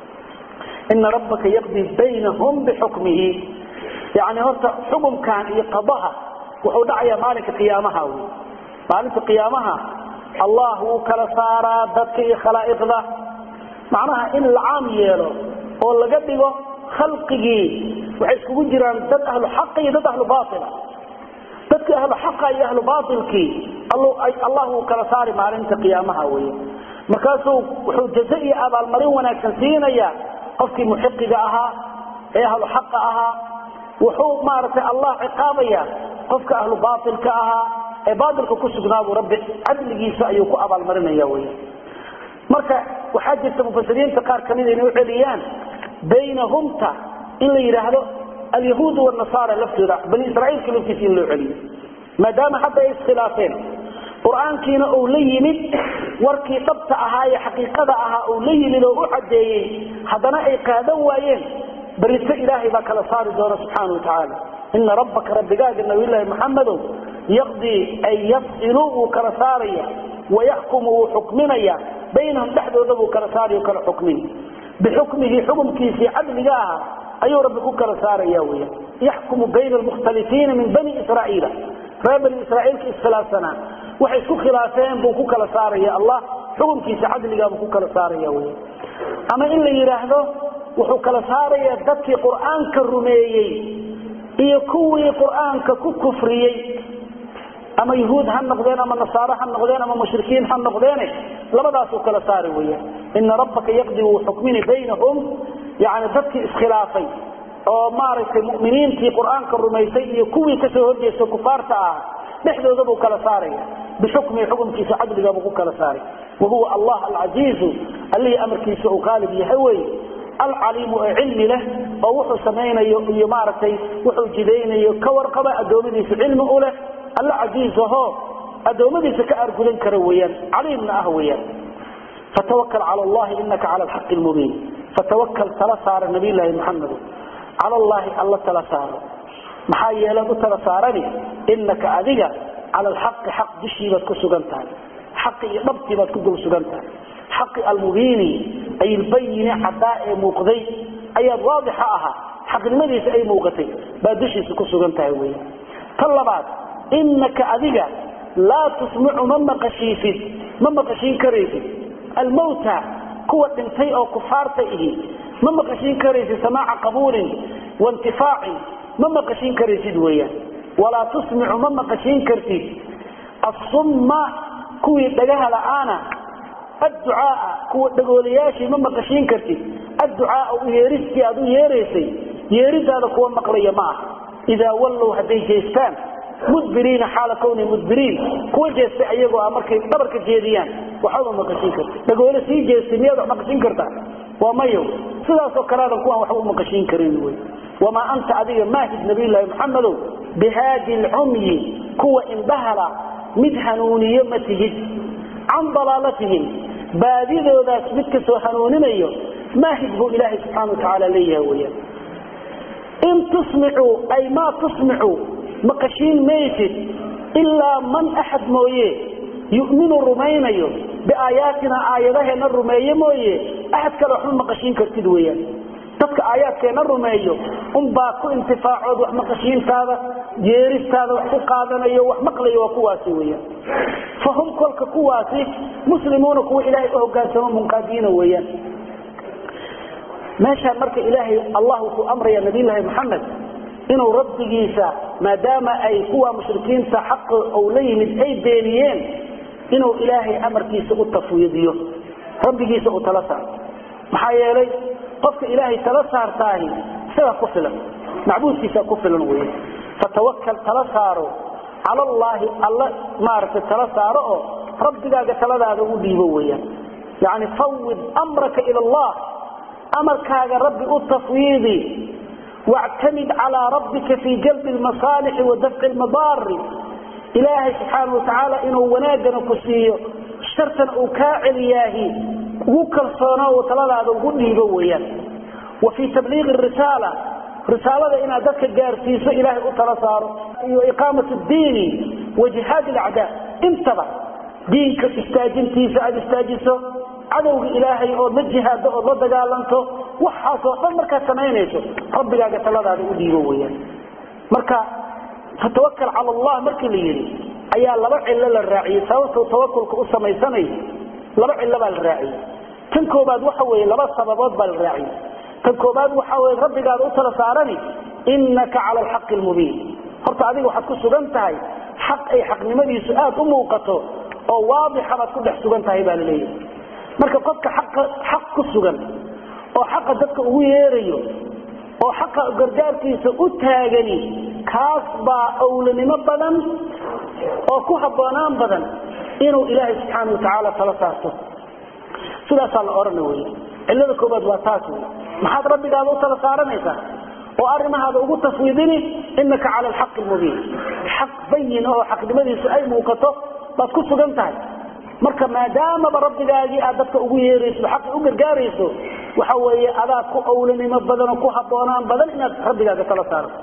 إن ربك يقضي بينهم بحكمه يعني هرت حكم كان يقضها وحودعي مالك قيامها مالك قيامها الله كلا سارا ذاتك خلائق ذا معناها إن العام يلو والله قدقه خلقه وحيسكو جيران دد أهل حق دد أهل باطل دد أهل حق أهل باطل كي الله الله كلا ساري مالك قيامها وي مكاسو وحو جزائي أبا المرين وناكسين يا قفكي محقق أها أهل حق أها وحو مارت الله عقابيا قفك أهل باطل كأها باطل كسبناه ربي عدل جيسا أيوكو أبا المرين يا وي مركا وحاجة مفسرين تقار كمين إنه عليان بينهم تا إلا يرهدوا اليهود والنصارى لفتوا بني إسرائيل كانوا كيسين له علي ما دام حتى يسخلافين قرآن كينا أولي مد وركي طبطة أهاي حقيقة أها أولي لو أحدي حدنا أي قادوا وين بريس إلهي باك لصار دور سبحانه وتعالى إن ربك رب قاد النبي الله محمد يقضي أن يفصلوا كرساريا ويحكموا حكمنا بينهم تحت وذبوا كرساري وكرحكمين بحكمه حكم كيسي عدل جاها أي ربك كرساريا ويا يحكم بين المختلفين من بني إسرائيل فبني إسرائيل كإسخلاف سنة وحيسكو خلافين بوكو كرساريا الله حكم كيسي عدل جاها بوكو كرساريا ويا أما إلا يراهده وحو كرساريا ذاتي قرآن كالرميي يكوي قرآن ككفريي ama yahuud han noqdeen ama nasaara han noqdeen ama mushrikiin han noqdeen labadaas oo kala saari weeyaan inna rabbaka yaqdi wa hukmini baynahum yaani dadkii iskhilaafay oo maaragtay mu'miniintii quraanka rumaysay iyo kuwii ka soo horjeestay kufaarta ah dhexdooda buu kala saaraya bixukmi xukumkiisa cadliga buu kala saaray وهو الله العزيز اللي أمر كيسه غالب يهوي العليم علم له ووحو سمينا يمارتي وحو جدين يكور قبا أدومدي في علم أوله العزيز هو أدومدي سكأرجلين كرويا عليمنا أهويا فتوكل على الله إنك على الحق المبين فتوكل ثلاثة النبي الله محمد على الله الله ثلاثة محايا له ثلاثة إنك أذيك على الحق حق دشي بتكسجنتها حق ضبطي بتكون سجنتها حق المبين أي البين حداء موقضي أي واضحة حق المديس أي موقتي بدشي سكون سجنتها وين طلبات إنك أذيك لا تسمع من مقشيف من مقشين كريف الموتى قوة انتي أو كفارته من مقشين كريف سماع قبول وانتفاع من مقشين كريف ويا ولا تسمع من مقشين كريف الصم كوي دغها لعانا الدعاء كوي دغولياشي من مقشين كرتي الدعاء ويريسي ادو يريسي يريداده كو مقليه ما اذا ولوا هدي جيستان مدبرين حال كون مدبرين كو جيستay ayago markay dabarka jeediyaan waxa maqashin karta dagoole si jeestimiyada maqashin karta waa mayo sidaas oo kale kuwa wax u maqashin karin way wama anta adiga maahid nabi allah muhammad bihadi al-ummi kuwa inbahala mid hanuuniyo matihid can dalalatihim baadidoodaas mid ka soo hanuuninayo maahid buu ilaahay subxaanahu wa ta'ala leeyahay weeyaa in tusmi'u ay ma tusmi'u maqashin maysid illa man ahad mooye yu'minu rumaynayo biaayatina aayadaheena rumeeyo mooye ahad kale wax maqashin kartid weeyaa dadka aayaadkeena rumeeyo um baa ku intifaacood wax maqashiintaada jeeristaada wax ku qaadanayo wax maqlayo waa kuwaasi weeyaan fahum kulka kuwaasi muslimuuna kuwa ilaahay u hogaansamo munqadiina weeyaan meesha marka ilaahay allah uu amray nabiga Muhammad inuu rabbigiisa maadaama ay kuwa mushrikiinta xaq oo leeyimid ay beeniyeen inuu ilaahay amarkiisa u tafwiidiyo rabbigiisa u tala saaro maxaa yeelay qofka ilaahay tala saartaahi sida ku filan macbuudkiisa ku filan weeye فتوكل تلا سارو على الله الله مارك تلا سارو ربك تلadaada u dhiibo weeyaan يعني فوض امرك الى الله امرك يا ربي التفويض واعتمد على ربك في جلب المصالح ودفع المضار إلهي سبحانه وتعالى انه وناغنا كسيو شرطا او كاعلياهي وكلصونا وتلadaada u dhiibo weeyaan وفي تبليغ الرساله رسالة إن ذلك جارسيس إلهي أطلع صاره وإقامة الدين وجهاد الأعداء انتبه دينك استاجن تيسا استاجسه عدو إلهي أو مجهاد أو ضد قالنته وحاصل فمركا سمينيسه ربي لا قتل هذا أديه وياه مركا فتوكل على الله مركا ليري أيها لبع إلا للراعي سوى توكل كأسا ميساني لبع إلا بالراعي تنكو بعد وحوي لبع السببات بالراعي تنكوباد وحاول ربك هذا أطلع سارني إنك على الحق المبين horta adigu waxaad ku sugan tahay xaq ay xaqnimadiisu aad u muuqato oo waadix ah ku dhex sugan tahay baa leeyahay marka qofka xaq xaq ku sugan oo xaq dadka ugu yeerayo oo xaq gargaarkiisa u taagani kaas baa awlanimo badan oo ku haboonaan badan inuu ilaahay subxaanahu wa ta'ala tala saarto sidaas la oranayo cilada koobaad waa taas maxaad rabbigaada u tala saaranaysaa oo arimahaada ugu tafwiidini innaka cala alxaq almubiin xaq bayin oo xaqnimadiisu ay muuqato baad ku sugan tahay marka maadaama rabbigaagii aad dadka ugu yeerayso xaq u gargaarayso waxa weeye adaa ku awlanimo badan oo ku haboonaan badan inaad rabbigaaga tala saarto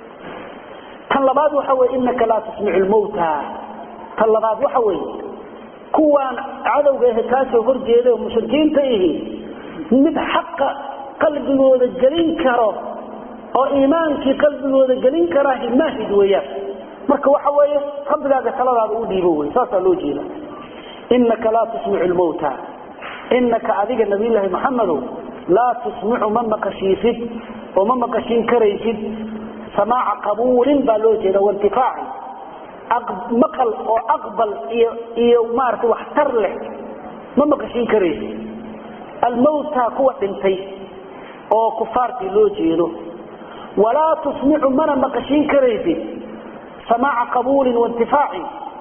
tan labaad waxa weeye innaka la tusmi'u almawta tan labaad waxa weeye kuwaan cadowga kaasoo horjeeda mushrikiinta ihi mid xaq qalbigooda galin karo oo iimaankii qalbigooda galin kara himaahid weeyaan marka waxa weeye rabbigaaga taladaada u dhiibo weey saasa loo jeeda innaka la tusmi'u al-mauta innaka adiga nabi ilaahi muhammad la tusmi'u man maqashifid oo man maqashin karaysid samaa'a qabuulin baa loo jeeda wantifaa'i maqal oo aqbal iyo iyo maartay wax tar leh ma maqashin karaysid almawta kuwa dhintay oo kufaartii loo jeedo wala tusmi'u mana maqashin karaysid samaa'a qabuul wa intifaa'i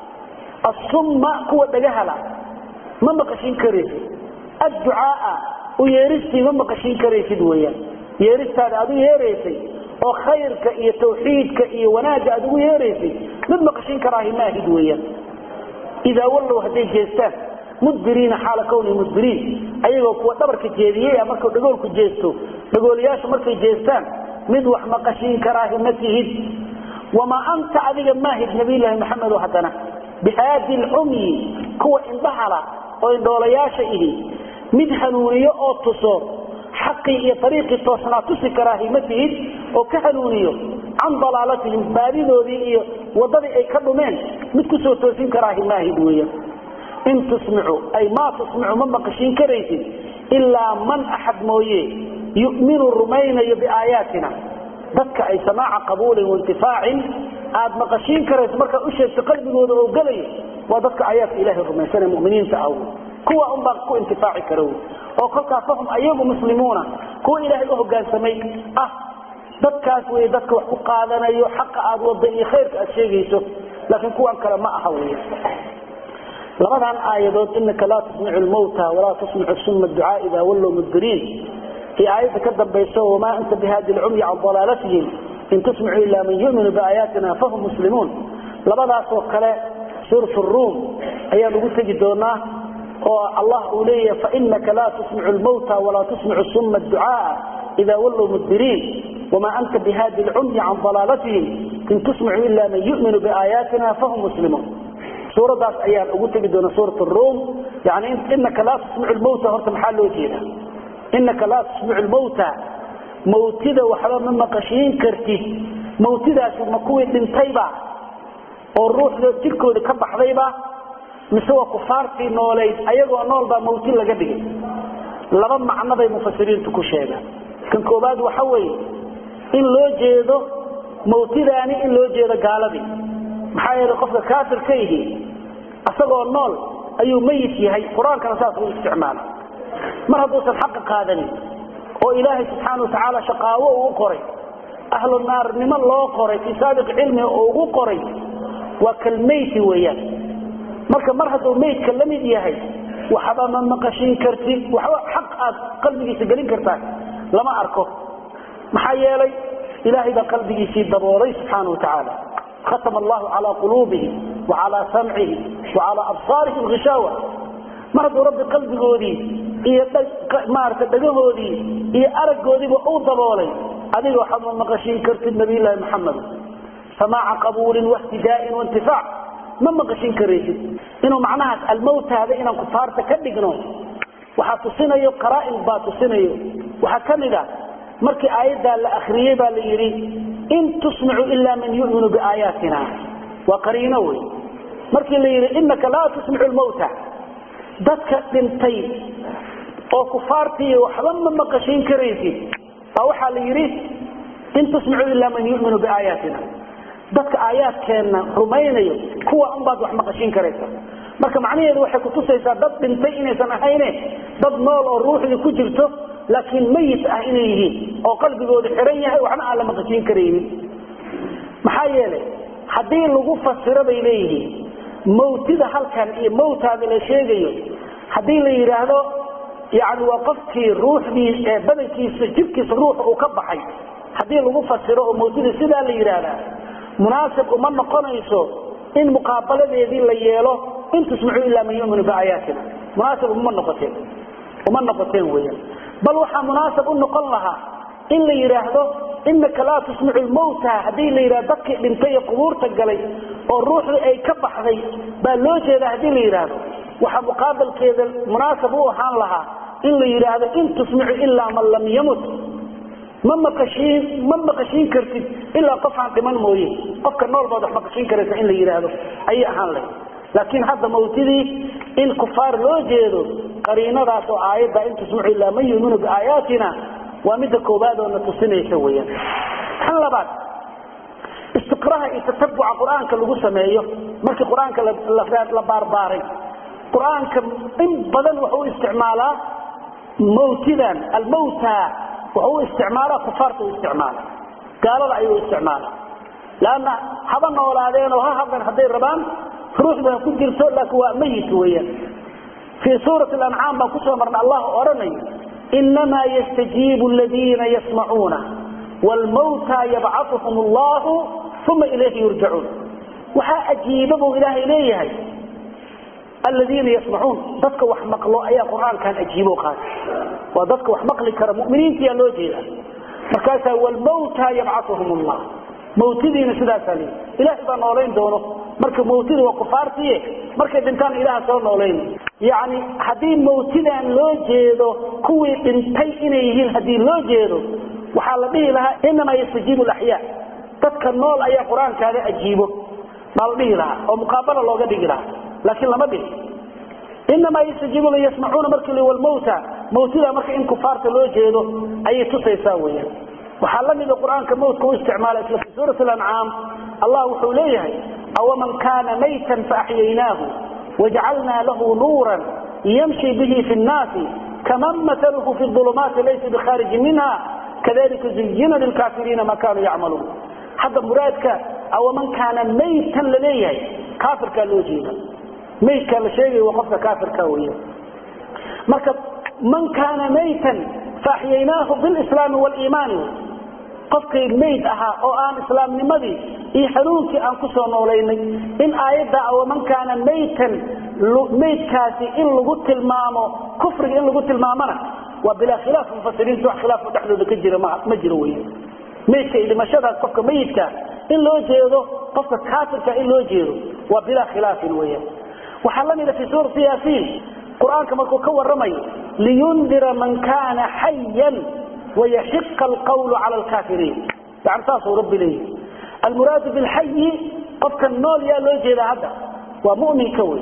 الصم كوا دغهلا ما مقشين كريسي الدعاء ويرستي ما مقشين كريسي ويا يرستا ادو يريسي او خيرك iyo tawxiidka iyo wanaaga adu yeereysay mid maqashin karaahi ma ahid weeyaan ida wallow haday jeestaan mudbiriina xaala kawni mudbiriin ayagoo kuwa dhabarka jeediyay markuu dhagoolku jeesto dhagooliyaashu markay jeestaan mid wax maqashin karaahi ma tihid wama anta adiga maahid nabi ilaahi maxamed oo hadana بهذه العمي كو اندهلا او اندولياشا إلي مد هنونيو او تصور حقي إيا طريقي توسنا تسكراهيمته او كهنونيو عن ضلالتهم باريدو دي إيا وضبي اي كدومين مد كسو توسين كراهيماه دويا إن تسمعوا أي ما تسمعوا من مقشين كريسي إلا من أحد مويه يؤمن الرمين بآياتنا ذكا أي سماع قبول وانتفاع aad maqashin karayso marka u sheegto qalbigooda oo galay waa dadka ayat ilaahi rumaysan muuminiinta aw kuwa um baa ku intifaaci karo oo kolka fahum ayagu muslimuuna kuwa ilaahi u hoggaansamay ah dadkaas way dadka wax ku qaadanayo xaq aad wada iyo khayrka aad sheegayso laakiin kuwan kale ma aha weey labadan aayadood innaka la tusmi'u al-mawta wa la tusmi'u summa ad-du'a idha wallu mudbirin fi aayada ka dambayso wama anta bihadhihi al-umya 'an dalalatihim إن تسمعوا إلا من يؤمن بآياتنا فهم مسلمون لبدا سوكلا سورة الروم أيها نقول تجدونا الله أوليه فإنك لا تسمع الموتى ولا تسمع الصم الدعاء إذا ولوا مدبرين وما أنت بهذه العمي عن ضلالتهم إن تسمعوا إلا من يؤمن بآياتنا فهم مسلمون سورة داس أيها نقول تجدونا سورة الروم يعني إنك لا تسمع الموتى هرت محل وجينا إنك لا تسمع الموتى موتدا وحلا من مقشين كرتي موتدا شو مكوي دنتيبا oo ruuxda jirkooda ka baxdayba misoo kufaartii nooleed ayagoo noolba mawti laga dhigay laba macno bay mufassiriintu ku sheegaan kan koobaad waxa weey in loo jeedo mawtidaani in loo jeedo gaaladii maxaa yeelay qofka kaafirka yahay asagoo nool ayuu mayit yahay quraanka saas uu isticmaalo mar hadduu san xaq qaadanin oo ilaahay subhanahu wa ta'ala shaqaawo uu qoray ahlu naar nima loo qoray fi sabiq ilmi oo uu qoray wa kalmeyti weeyaan marka mar hadduu meydka la mid yahay waxba ma maqashin karti waxa xaq aad qalbigiisa galin kartaa lama arko maxaa yeelay ilaahay baa qalbigiisa daboolay subhanahu wa ta'ala khatama Allahu ala qulubihi wa ala sam'ihi wa ala absarihi al-ghishawa mar hadduu rabbi qalbigoodii iyo maarta dhagahoodii iyo aragoodiiba uu daboolay adiga waxa ma maqashin kartid nabi ilaahi maxamed samaa'a qabuul wa ihtidaa'in wa intifaa' ma maqashin karaysid inuu macnaha al-mawt hada inaan ku faarta ka dhigno waxa tusinayo qaraa'in baa tusinayo waxa kamida markii aayada la akhriyay baa la yiri in tusma'u illa man yu'minu bi ayatina wa qariina way markii la yiri innaka la tusma'u al-mawta dadka dhintay oo kufaartii waxba ma maqashin karaysid baa waxa la yiri in tusma'u illa man yu'minu bi ayatina dadka aayaadkeena rumaynayo kuwa aan baad wax maqashin karaysa marka macnaheedu waxay ku tusaysaa dad dhintay inaysan ahayn dad nool oo ruuxdu ku jirto laakiin mayit ah inay yihiin oo qalbigooda xiran yahay waxna aan la maqashin karaynin maxaa yeelay hadii lagu fasiro bay leeyihiin mawtida halkan iyo mawtaada la sheegayo hadii la yiraahdo yaani waqafkii ruuxdii ee badankiisa jirkiisa ruux uu ka baxay hadii lagu fasiro oo mawtida sida la yiraahdo munaasib uma noqonayso in muqaabaladeedii la yeelo in tusma'u illa man yu'minu bi ayatina munaasib uma noqoteen uma noqoteen weeyaan bal waxa munaasib u noqon laha in la yiraahdo innaka la tusma'u al-mawta hadii la yiraahdo dadkii dhintay qubuurta galay oo ruuxdu ay ka baxday baa loo jeedaa hadii la yiraahdo waxa muqaabalkeeda munaasib u ahaan laha in la yiraahdo in tusma'u illa man lam yamut ma maqashin ma maqashin kartid illa qofan dhiman mooyee qofka nool baad wax maqashin karaysa in la yiraahdo ay ahaan leh laakiin hadda mawtidii in kufaar loo jeedo qariinadaas oo aayada in tusma'u illa man yu'minu bi ayatina wa mid koobaad oo na tusinaysa weeyaan tan labaad iqraha iyo tatabbuca quraanka lagu sameeyo markii quraanka la baarbaaray quraanka in badan wuxuu isticmaalaa mawtidan almawta wuxuu isticmaalaa kufaarta isticmaala gaalada ayuu isticmaalaa laana haba noolaadeen oo ha hadan haday rabaan ruuxda ku jirto laakiin waa mayit weeyaan في سورة الأنعام ما كسر مرنا الله أرني إنما يستجيب الذين يسمعون والموتى يبعثهم الله ثم إليه يرجعون وحا أجيبه إله إليه الذين يسمعون ضدك وحمق الله أي قرآن كان أجيبه قال وضدك وحمق لك مؤمنين في اللوجيه فكاسا والموتى يبعثهم الله موتدين سداسا لي إله إذا نولين دونه مركب موتد وكفارتي مركب انتان إله سوى نولين يعني هذه موتدان لو جيدو كوي انتي إنيهين هذه لو جيدو وحال به لها إنما يستجيب الأحياء تذكر نول أي قرآن كان أجيبه ما به لها ومقابلة لو قد لها لكن لما به إنما يستجيب لي يسمعون مركب والموتى موتدا مركب إن كفارت لو جيدو أي تصي ساوية وحلمي القرآن كموت كو استعماله في سورة الأنعام الله حوليه أو من كان ميتا فأحييناه وجعلنا له نورا يمشي به في الناس كمن مثله في الظلمات ليس بخارج منها كذلك زين للكافرين ما كانوا يعملون حتى مرادك أو من كان ميتا لليه كافر كالوجينا ميت كان شيء وقفت كافر كاوية مركب من كان ميتا فأحييناه بالإسلام والإيمان قفك ميت أها أو آن إسلام نمدي إي حنونك أن كسر نوليني إن آيات أو من كان ميتا ميت كاسي إن لغت المامو كفر إن لغت المامنا وبلا خلاف مفسرين توح خلاف ودحلو ذكجر مجروي ميت إذا ما شبه قفك ميت إن لو جيرو قفك كافرك إن لو جيرو وبلا خلاف ويا وحلمنا في سورة ياسين قرآن كما كور رمي لينذر من كان حيا ويحق القول على الكافرين يعني تاسو ربي ليه المراد بالحي قفك النول يا لوجه هذا ومؤمن كوي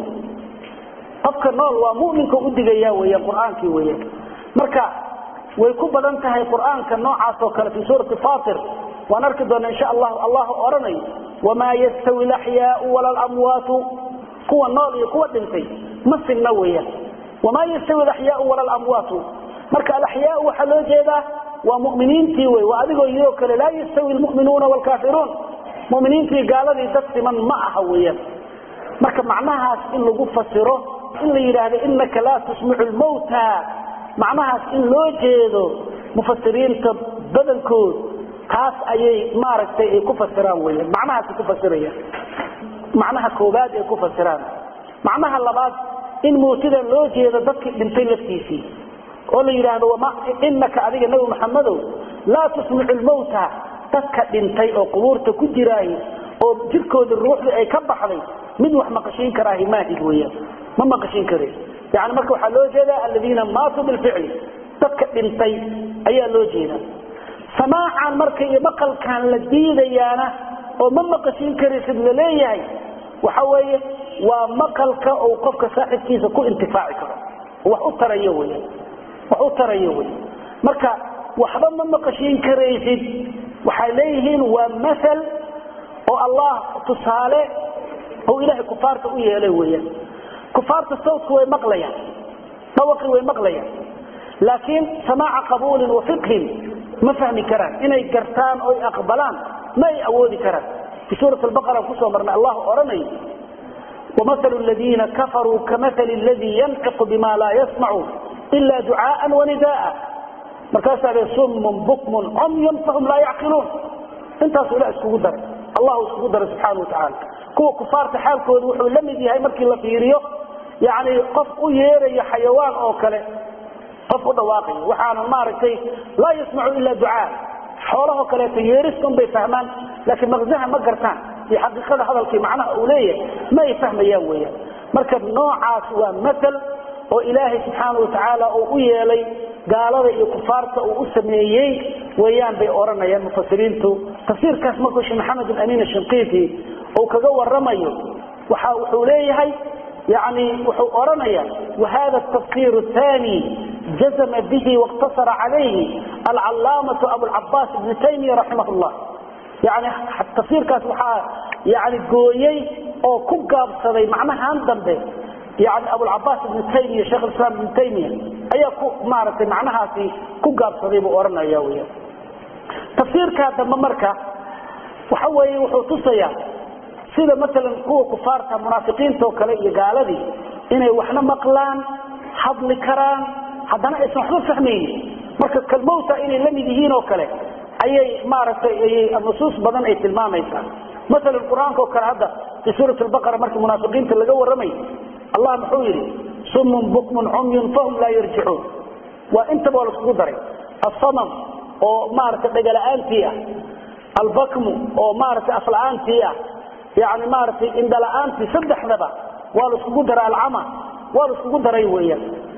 قفك النول ومؤمن كودي يا ويا قرآن كي ويا مركا ويكون بدنتها القرآن كالنوع عاصوكال في سورة فاطر ونركض إن شاء الله الله أرني وما يستوي الأحياء ولا الأموات قوة النول قوة دنتي مثل نوية وما يستوي الأحياء ولا الأموات مركا الأحياء وحلو جيدا ومؤمنين تيوي وأذيقوا يوكل لا يستوي المؤمنون والكافرون مؤمنين تي قالوا لي دست من معها ويا مركا معناها إن لقوا فسره إن يراد إنك لا تسمع الموتى معناها إن لو جيدو مفسرين بدل كود تاس أي ماركتي كفسران ويا معناها كفسرية معناها كوباد كفسران معناها اللباد إن موتدا لو جيدا دك بنتين لفتيسي ولا يراد وما إنك عليك النبي محمد لا تسمع الموتى دك بنتي أو قبورتك كجراي أو جركود الروح أي كبحلي من وح مقشين كراهي ماتي ويا ما مقشين كريه يعني مركو حلو جيدا الذين ماتوا بالفعل دك بنتي أي لو جيدا سماعا مركي مقل كان لديدا يانا وما مقشين كريه سبل ليه وحوي ومقلك أو قفك صاحب كيسا كو انتفاعك وحو تريوي وحو تريوي مركا وحبا ما مقشين كريسد وحاليهن ومثل أو الله تصالح أو إلهي كفارته إيه إلهي كفارة الصوت هو مقليا طوقي هو مقليا لكن سماع قبول وفقه ما فهم كران إنه يقرتان أو يقبلان ما يأودي كران في سورة البقرة كسوة مرنا الله أرمي ومثل الذين كفروا كمثل الذي ينطق بما لا يسمع إلا دعاء ونداء مركز على صم بكم عمي فهم لا يعقلون انت سؤال اسكودر الله اسكودر سبحانه وتعالى كو كفار حالكود وحو لمدي هي markii la fiiriyo yaani qof u yeeray xayawaan oo kale qof u dhawaaqay waxaan maartay la yasmacu illa du'a xoolaha kale yeeriskan bay fahmaan laakiin maqsaha ma gartaan في حقيقة هذا الكي معناه أولية ما يفهم ويا مركب نوعات ومثل وإلهي سبحانه وتعالى أوئي لي قال لي كفارته وأسميي ويان بأورنا يا المفسرين تفسير كاسمكوش محمد الأمين الشنقيطي وكذو الرمي وحوليه يعني وحورنا وهذا التفسير الثاني جزم به واقتصر عليه العلامة أبو العباس ابن تيمية رحمه الله يعني تفسير كاس وحا يعني قويي أو كقاب صدي معناها عندهم يعني أبو العباس ابن تيمية شيخ الإسلام ابن تيمية أي معرفة معناها في كقاب صدي بأورنا ياوية تفسير كهذا ممركة وحوي وحوتصيا سيدا مثلا قوة كفارتها منافقين توكلي قال ذي إنه وحنا مقلان حضل كران حدنا اسم حضر فهمين مركز كالموتى إنه لم يدهين وكله أي معرفة أي النصوص بدن أي تلمام إيسان مثلا القرآن كوكال هذا في سورة البقرة مركز منافقين تلقوا الرمي الله محويري صم بكم عمي فهم لا يرجعون وانت بولك قدري الصنم أو معرفة دقلان فيها البكم أو معرفة أفلعان فيها يعني معرفة إن دلعان في سبح ذبا والك قدر العمى والك قدر يويا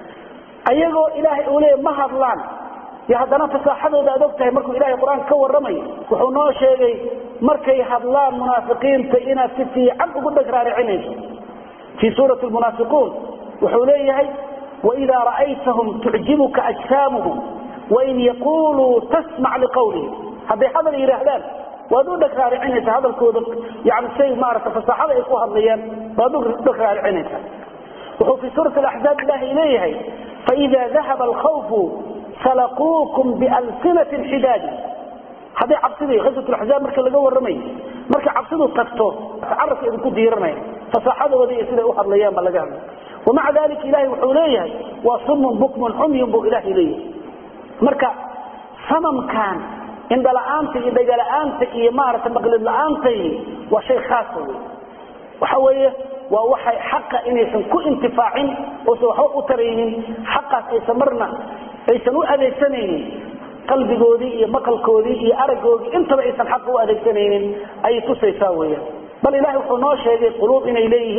أيقو إلهي أوليه مهضلان يهدنا فساحده ذا دكته مركو إلهي القرآن كور رمي وحنو شيء مركي هضلان منافقين تئنا ستي عبد قدك رارعيني في سورة المنافقون وحوليه وإذا رأيتهم تعجبك أجسامهم وإن يقولوا تسمع لقوله هذا هذا الإرهلان وادودك رارعيني هذا الكود يعني شيء مارك فساحده يكوها الليان وادودك رارعيني وهو في سورة الأحزاب الله إليه فإذا ذهب الخوف سلقوكم بألسنة حداد هذا عبسدي غزوة الأحزاب مركا لقوا الرمي مركا عبسدوا قفتوا تعرف إذا كنت يرمي فصاحده وذي يسيده أحد ليام بلقام ومع ذلك إلهي وحوليه وصم بكم عمي بو إله إليه مركا صمم كان إن دلعانتي إن دلعانتي إمارة مقلب لعانتي وشيء خاص وحويه ووحي حق إن يسنكو انتفاعين وسوحوا أترينين حقا يسمرنا يسنو أذي سنين قلبي قودي مقل قودي أرق قودي انت بأيسان حقه أذي سنين أي تسي ساوية بل إلهي وحنوش هذه القلوب إن إليه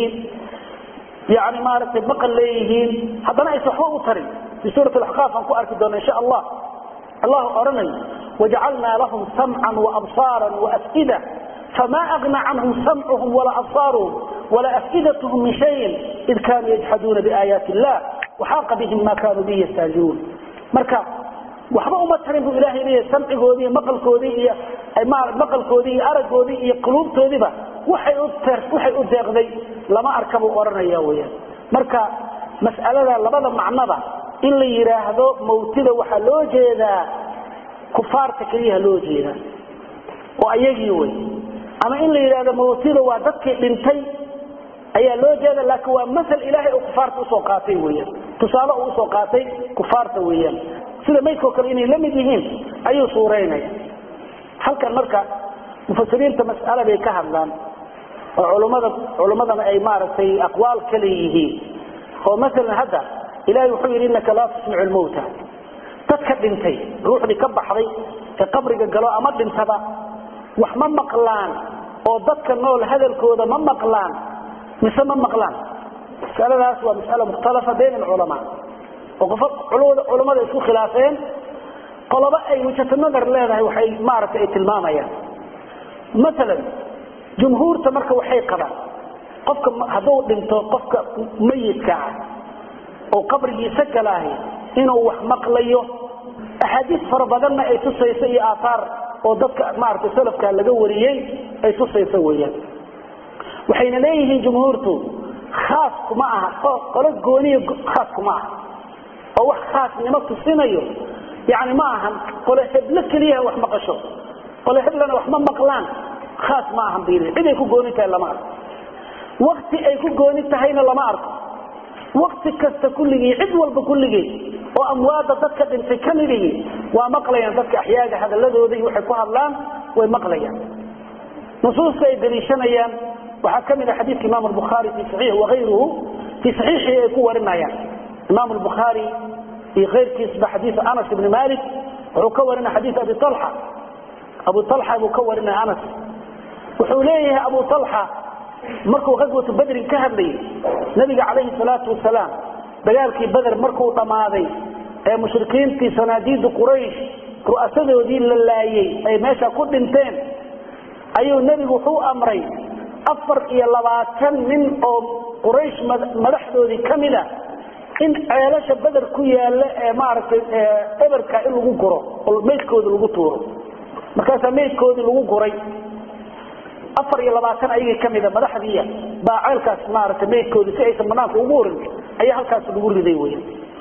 يعني ما رتب مقل ليهين حضنا يسحوا أتري في سورة الأحقاف أنكو أركدون إن شاء الله الله أرني وجعلنا لهم سمعا وأبصارا وأفئدة فما أغنى عنهم سمعهم ولا أبصارهم ولا أفئدتهم من شيء إذ كانوا يجحدون بآيات الله وحاق بهم ما كانوا به يستهزئون مركا وحبا أمترين بو إلهي ليه سمع قودي مقل قودي مقل قودي أرق قودي قلوب قودي با وحي أدتر وحي أدتر لما أركبوا ورنا ياويا مركا مسألة لبدا معنبا إلا يراهدو موتida waxa loo jeedaa kufaarta kaliya loo jeedaa oo ayagii way ama in la yiraahdo موتida waa dadkii dhintay ayaa loo jeeda laakiin waa masal ilaahay oo kufaarta u soo qaatay weeyaan tusaale uu soo qaatay kufaarta weeyaan sida meeyko kale inay la mid yihiin ayuu suureynay halkan marka mufassiriinta mas'ala bay ka hadlaan oo culimada culimadana ay maartay aqwaal kale yihiin oo mesela hada إلهي وحير إنك لا تسمع الموتى تتكد انتي روح لي كبحري كقبرك قالوا أمد انتبا وحمم مقلان وضدك النول هذا الكودة من مقلان مسمى مقلان مسألة أسوأ مسألة مختلفة بين العلماء وقفت علماء يسوا خلافين قالوا بقى وجهة النظر لها وحي معرفة اي تلمامة يعني مثلا جمهور تمرك وحي قضاء قفك هدو دنتو قفك ميت كعب oo qabrigiisa galaahay inuu wax maqlayo ahadiis farabadana ay tusayso iyo aathar oo dadka maartay salafka laga wariyay ay tusayso weeyaan waxayna leeyihiin jumhuurtu khaas kuma aha qolo gooniyo khaas kuma aha oo wax khaas nima tusinayo yaani ma aha qolo hebla kaliya wax maqasho qolo heblana wax ma maqlaan khaas ma aha biilay cid ay ku gooni tahay lama arko waqti ay ku gooni tahayna lama arko وقت كست كله عد والب كله وأموات ضدك انت كمله ومقليا ضدك أحياء هذا الذي ذي يحكوها الله ومقليا نصوص يدريشنا وحكم إلى حديث الإمام البخاري في صحيح وغيره في صحيح يكون رمايا الإمام البخاري في غير كسب حديث أنس بن مالك وكورنا حديث أبي طلحة أبو طلحة مكورنا أنس وحوليه أبو طلحة markuu qadwatu badr ka hadlay nabiga kaleey salaatu wasalaam dagaalkii badr markuu dhamaaday ee mushrikiintii sanaadiid quraysh ru'asadoodii la laayay ay meesha ku dhinteen ayuu nabigu wuxuu amray afar iyo labaatan nin oo quraysh madaxdoodii kamida in ceelasha badr ku yaala ee maartay eberka in lagu guro oo meedkooda lagu tuuro markaas meedkoodii lagu guray afar iyo labaatan ayaga kamida madaxdiya baa ceelkaas maartay meedkoodii si aysan banaanka ugu urin ayaa halkaas lagu riday weeyaan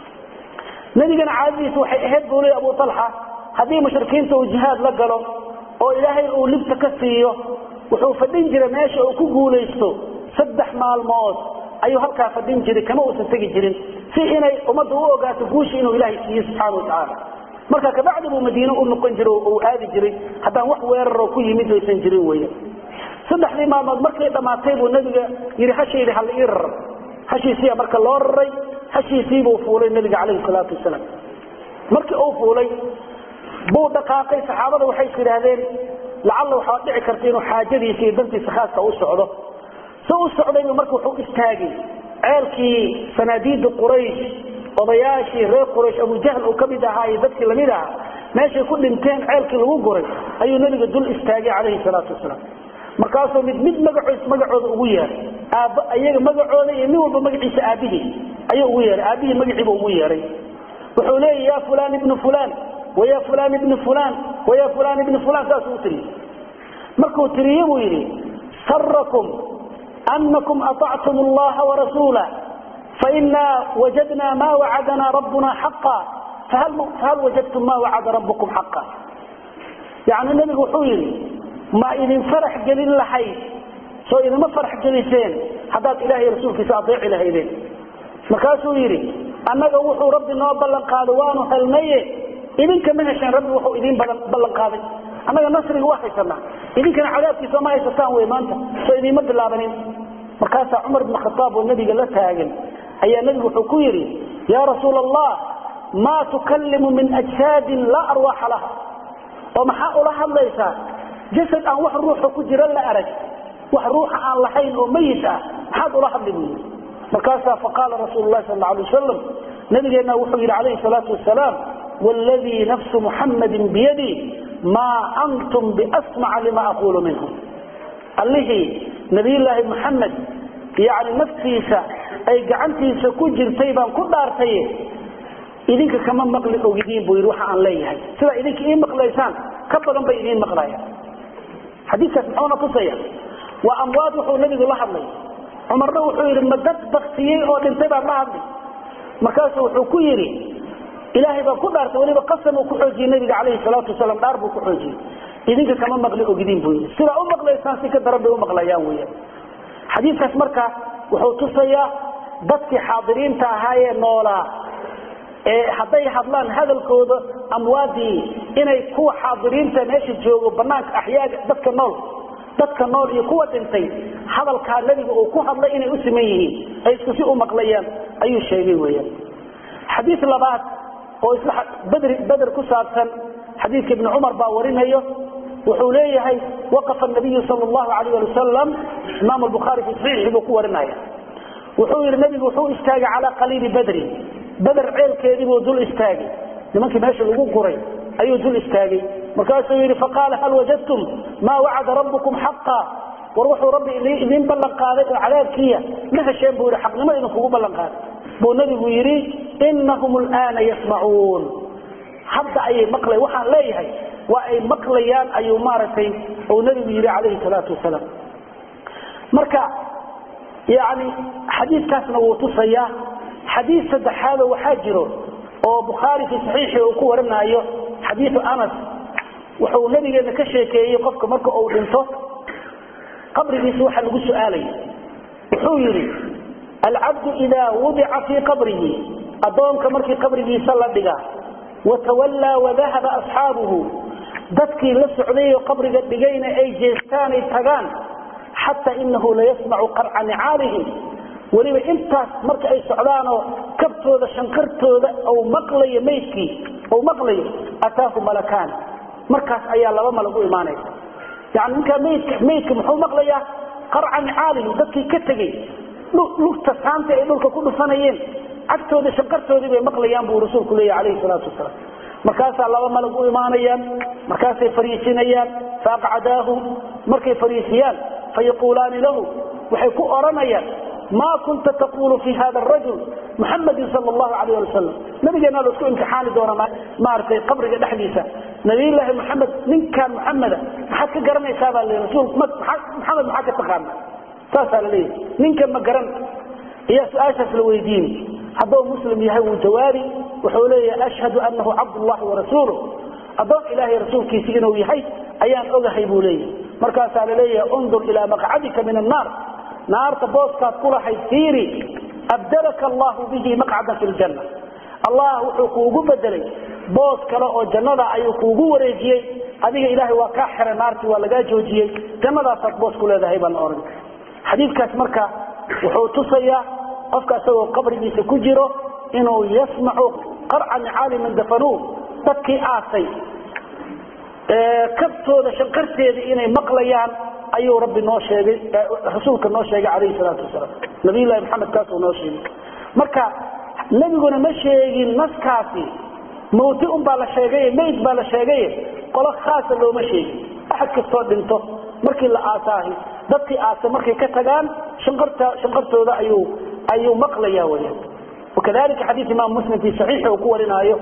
nabigana caadiis waxay ahayd goolay Abu Talha hadii mushrikiinta uu jihaad la galo oo ilaahay uu libta ka siiyo wuxuu fadhin jiray meesha uu ku guuleysto saddex maalmood ayuu halka fadhin jiray kama uu tagi jirin si inay umadu u ogaato guushi inuu ilaahay siiyo subhanahu wa ta'ala marka ka bacdi uu Madiina u noqon jiray oo aadi jiray haddaan wax weerar ku yimid aysan jirin weeyaan saddexdii maalmood markay dhamaatay buu nabiga yiri hashiidi hal ir hashiisi marka loo raray hashiisi buu fuulay nabiga kaleey salaatu wasalaam markii uu fuulay buu dhaqaaqay saxaabada waxay yiraahdeen lacalla waxa dhici karta inuu xaajadiisa iyo dantiisa khaaska u socdo soo socday markuu wuxuu istaagay ceelkii sanaadiid quraysh odayaashii reer quraysh Abu Jahl oo kamid ahaa iyo dadkii lamid ah meesha ku dhinteen ceelkii lagu guray ayuu nabiga dul istaagay kaleey salaatu wasalaam markaasoo mid mid magaciisa magacooda ugu yeeray aaba ayaga magacooda iyo mid walba magaciisa aabihi ayuu ugu yeeray aabihi magaciisa ugu yeeray wuxuu leeyahay ya fulan ibn fulan ويا فلان ابن فلان ويا فلان ابن فلان تاسوتري مركو تريبو يري سركم أنكم أطعتم الله ورسوله فإنا وجدنا ما وعدنا ربنا حقا فهل, فهل وجدتم ما وعد ربكم حقا يعني النبي حويري ما إذن فرح جليل لحي سو إذا ما فرح جليسين حداد إلهي رسولك سأطيع إلهي ذين مكاسو يري أنك وحو ربنا وبلن قادوان هلميه idinka ma heshan rabbi wuxuu idin ballan qaaday anaga nasriga wax haysanaa idinkana cadaabkiisa ma haysataan way maanta soo idin ma bilaabanin markaas Umar ibn Khattab oo nabiga la taagan ayaa nabigu wuxuu ku yiri ya rasuulallah ma tukallimu min ajsad la arwah laha oo maxaa ula hadlaysaa jasad aan wax ruuxa ku jira la arag wax ruuxa aan lahayn oo mayit ah maxaa ula hadlaysaa markaas faqala rasuulullah sallallahu alayhi wasallam nabigeena wuxuu yiri alayhi salatu wassalam والذي نفس محمد بيدي ما أنتم بأسمع لما أقول منهم الله نبي الله محمد يعني نفسيسا أي قعنتيسا كجر تيبان كدار تيه إذنك كمان مقلق وقدين بيروح عن ليه سلا إذنك إيه مقليسان كبرا بإذين مقلايا حديثة سبحانه تصير وأموات وحو النبي الله عليه عمر روحو لما دت بختيه وتنتبع الله عليه مكاسه وحو كيري إلهي بقول دارت ولي بقسم وكحوجي النبي عليه الصلاة والسلام دار بكحوجي إذنك كمان مقلق وقدين بوي سلا أم مقلق إنسان سيكا درب أم مقلقيان ويا حديث كاسمركا وحوتصيا dadkii xaadiriinta ahaayee noolaa ee haday hadlaan hadalkooda amwaadii inay kuwa xaadiriinta meesha joogo banaanka axyaaga dadka nool dadka nool iyo kuwa dhintay hadalka nabiga uu ku hadlay inay u sameeyeen ay isku si u maqlayaan ayuu sheegay weeyaan xadiis labaad oo isla badr badr ku saabsan xadiis ibn umar baa warinayo wuxuu leeyahay waqafa an-nabiy sallallahu alayhi wa sallam imam al-bukhari fi sahih ku warinaya wuxuu yiri nabigu wuxuu istaagay ala qaliib badr badr ceelkeedii buu dul istaagay nimankii meesha lagu guray ayuu dul istaagay markaasuu yiri faqala hal wajadtum ma wa'ada rabbukum haqqan waruhu rabbi idin ballan qaaday cadaabkiya ma hesheen buu xaqnimo inuu kugu ballan qaaday buu nabigu yiri innahum al'ana yasma'un hadda ay maqlay waxaan leeyahay waa ay maqlayaan ayuu maaratay oo nabigu yiri alayhi salatu wasalaam marka يعني حديث كاسنا وتصيا حديث سدحاده وحاجره او بخاري في صحيحه او كورنايو حديث انس وحو نبينا كشيكيه قفك marka uu dhinto qabrigiisa waxa lagu su'aalay wuxuu yiri العبد اذا وضع في قبره adoonka markii qabrigiisa la dhiga وتولى وذهب اصحابه dadkii la socday qabriga dhigayna ay jeestaan ay tagaan حتى إنه لا يسمع قرع نعاله ولما إنت مرك أي سعلانه كبتو ذا شنكرتو ذا أو مقلي ميتكي أو مقلي أتاه ملكان مركز أي الله وما لقوا إيمانه يعني إنك ميتك ميتك محو مقلي قرع نعاله ذاتك كتغي لوك تسانت إلوك كل سنين أكتو ذا شنكرتو ذا مقليان بو رسول كلية عليه الصلاة والسلام مركز الله وما لقوا إيمانيا مركز فريسينيا فأقعداه مركز فريسيان فيقولان له وحيكو أرميا ما كنت تقول في هذا الرجل محمد صلى الله عليه وسلم نبينا لو اسكو امتحان دونا ما artay qabriga dhaxdiisa nabi ilaahi maxamed ninkan maxamada maxaad ka garanaysaa baa rasuul maxamed maxaa ka taqaan taas la leeyahay ninkan ma garan iyo su'aashaas la weydiin hadoo muslim yahay uu jawaabi wuxuu leeyahay ashhadu annahu abdullah wa rasuluhu adoo ilaahi rasuulkiisa inuu yahay ayaan ogahay buu leeyahay markaas la leeyahay undur ila maq'adika min an-nar naarta booskaad ku lahayd fiiri abdalaka allah bihi maq'adan fil janna allah wuxuu kuugu bedelay boos kale oo jannada ayuu kuugu wareejiyay adiga ilaahay waa ka xiran naartii waa laga joojiyay jannadaas boos ku leedahay baan oran xadiidkaas marka wuxuu tusayaa qofka asagoo qabrigiisa ku jiro inuu yasmacu qar'an aalimin dafanu dadkii aasay ee kabtooda shanqarteeda inay maqlayaan ayuu rabbi noo sheegay rasuulka noo sheegay kaleey salaatu wasalaam nabi ilaahi maxamed kaas oo noo sheegay marka nabiguna ma sheegin naskaasi mawti um baa la sheegay meyd baa la sheegay qolo khaas loo ma sheegin ahad kasto dhinto markii la aasaahay dadkii aasay markay ka tagaan shanqarta shanqartooda ayuu ayuu maqlayaa weeyaan وكذلك حديث امام مسلم في صحيحه وكورنايو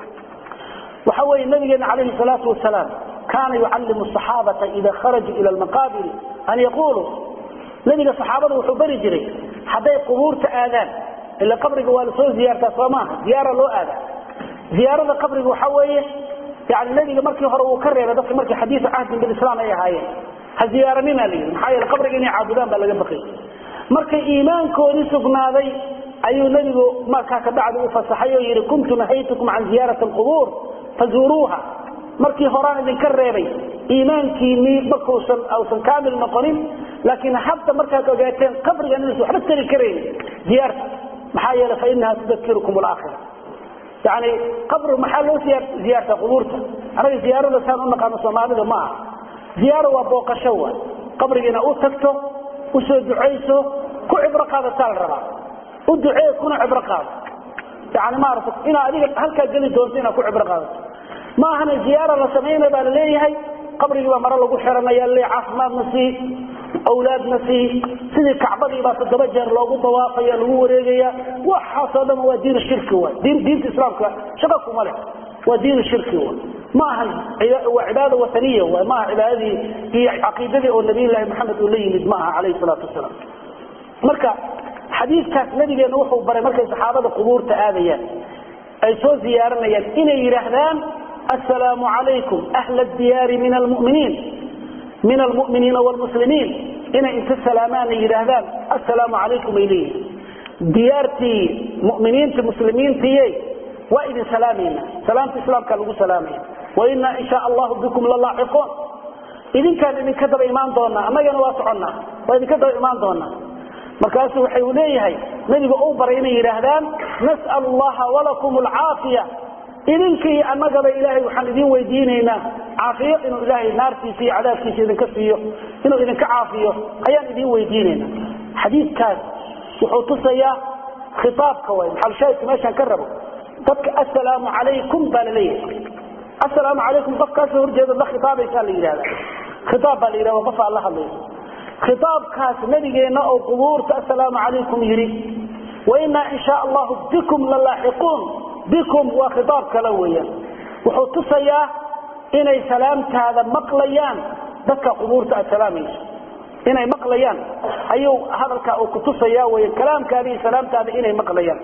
وحوي النبي عليه الصلاه والسلام كان يعلم الصحابه اذا خرجوا الى المقابر ان يقولوا نبي الصحابه وحبري جري حدا قبور تآذان إلا قبرك والسوء زيارة صماها زيارة لو آذان زيارة قبرك وحوية يعني الذي مركي هرو وكرر هذا مركي حديث عهد بالإسلام أي هاي هزيارة من لي محايا لقبرك إني عابدان بلغ بقي مركي إيمان كوني سقنا ذي أي النبي ما كاك بعد أفصحيه يري كنت نهيتكم عن زيارة القبور فزوروها مركي هران إذن كرري إيمان كيني بكوصا أو سن كامل نقرين لكن حتى مركي كاكتين قبرك أن نسو حتى الكرين زيارة محايا فإنها تذكركم الآخرة يعني قبر محل زيارة قبورته أنا زيارة لسان أنك أنا صمامي معه زيارة وبوق شوى قبر جنا أوتكته وسود عيسو كل عبرة هذا تال ربع ودعاء كل عبرة هذا يعني ما أعرف إن هذه هل كجلي دونتنا كل عبرة هذا ما هنا زيارة لسمينا بالليه هي قبر جوا مرة لو حرنا يلي عثمان نسي أولاد نسي سيد الكعبة بس الدرجة لو طوافية لو وريجية وحصل ما دين الشرك هو دين دين الإسلام شبكوا ملك ودين الشرك هو ما هي وعبادة وثنية وما عبادة هي عقيدة والنبي الله محمد ولي معها عليه الصلاة والسلام مركا حديث كاس نبي نوح وبر مركا صحابة قبور تآذية أي سو زيارنا ين إن يرهدان السلام عليكم أهل الديار من المؤمنين من المؤمنين والمسلمين إن انت السلامان يرهدان السلام عليكم إليه ديارتي مؤمنين مسلمين تيي وإذن سلامين سلام الإسلام كان له سلامين وإنا إن شاء الله بكم للاحقون إذن كان إذن كذب إيمان دونا أما ينواسعنا وإذن كذب إيمان دونا مركاسه وحيوليه نجب أوبر إنه يرهدان نسأل الله ولكم العافية إذنك أما قبل إلهي وحندين ويدينينا عافية إنه إلهي نارتي في عذابك إذن كفيه إنه إذن كعافيه أيان إذن ويدينينا حديث كان وحوتصيا خطاب كوين حال شايك ماشي هنكربه قفك السلام عليكم بالليه السلام عليكم قفك أسهر جيد الله خطاب يسال لي هذا خطاب بالليه وقف الله الله خطاب كاس نبينا أو قبور السلام عليكم يري وإنا إن شاء الله بكم للاحقون بكم وخطاب كلويا وحوتصيا إني سلامت هذا مقليان ذكى قبور السلام إني مقليان أيو هذا الكاو كتصيا والكلام كان سلامت هذا إني مقليان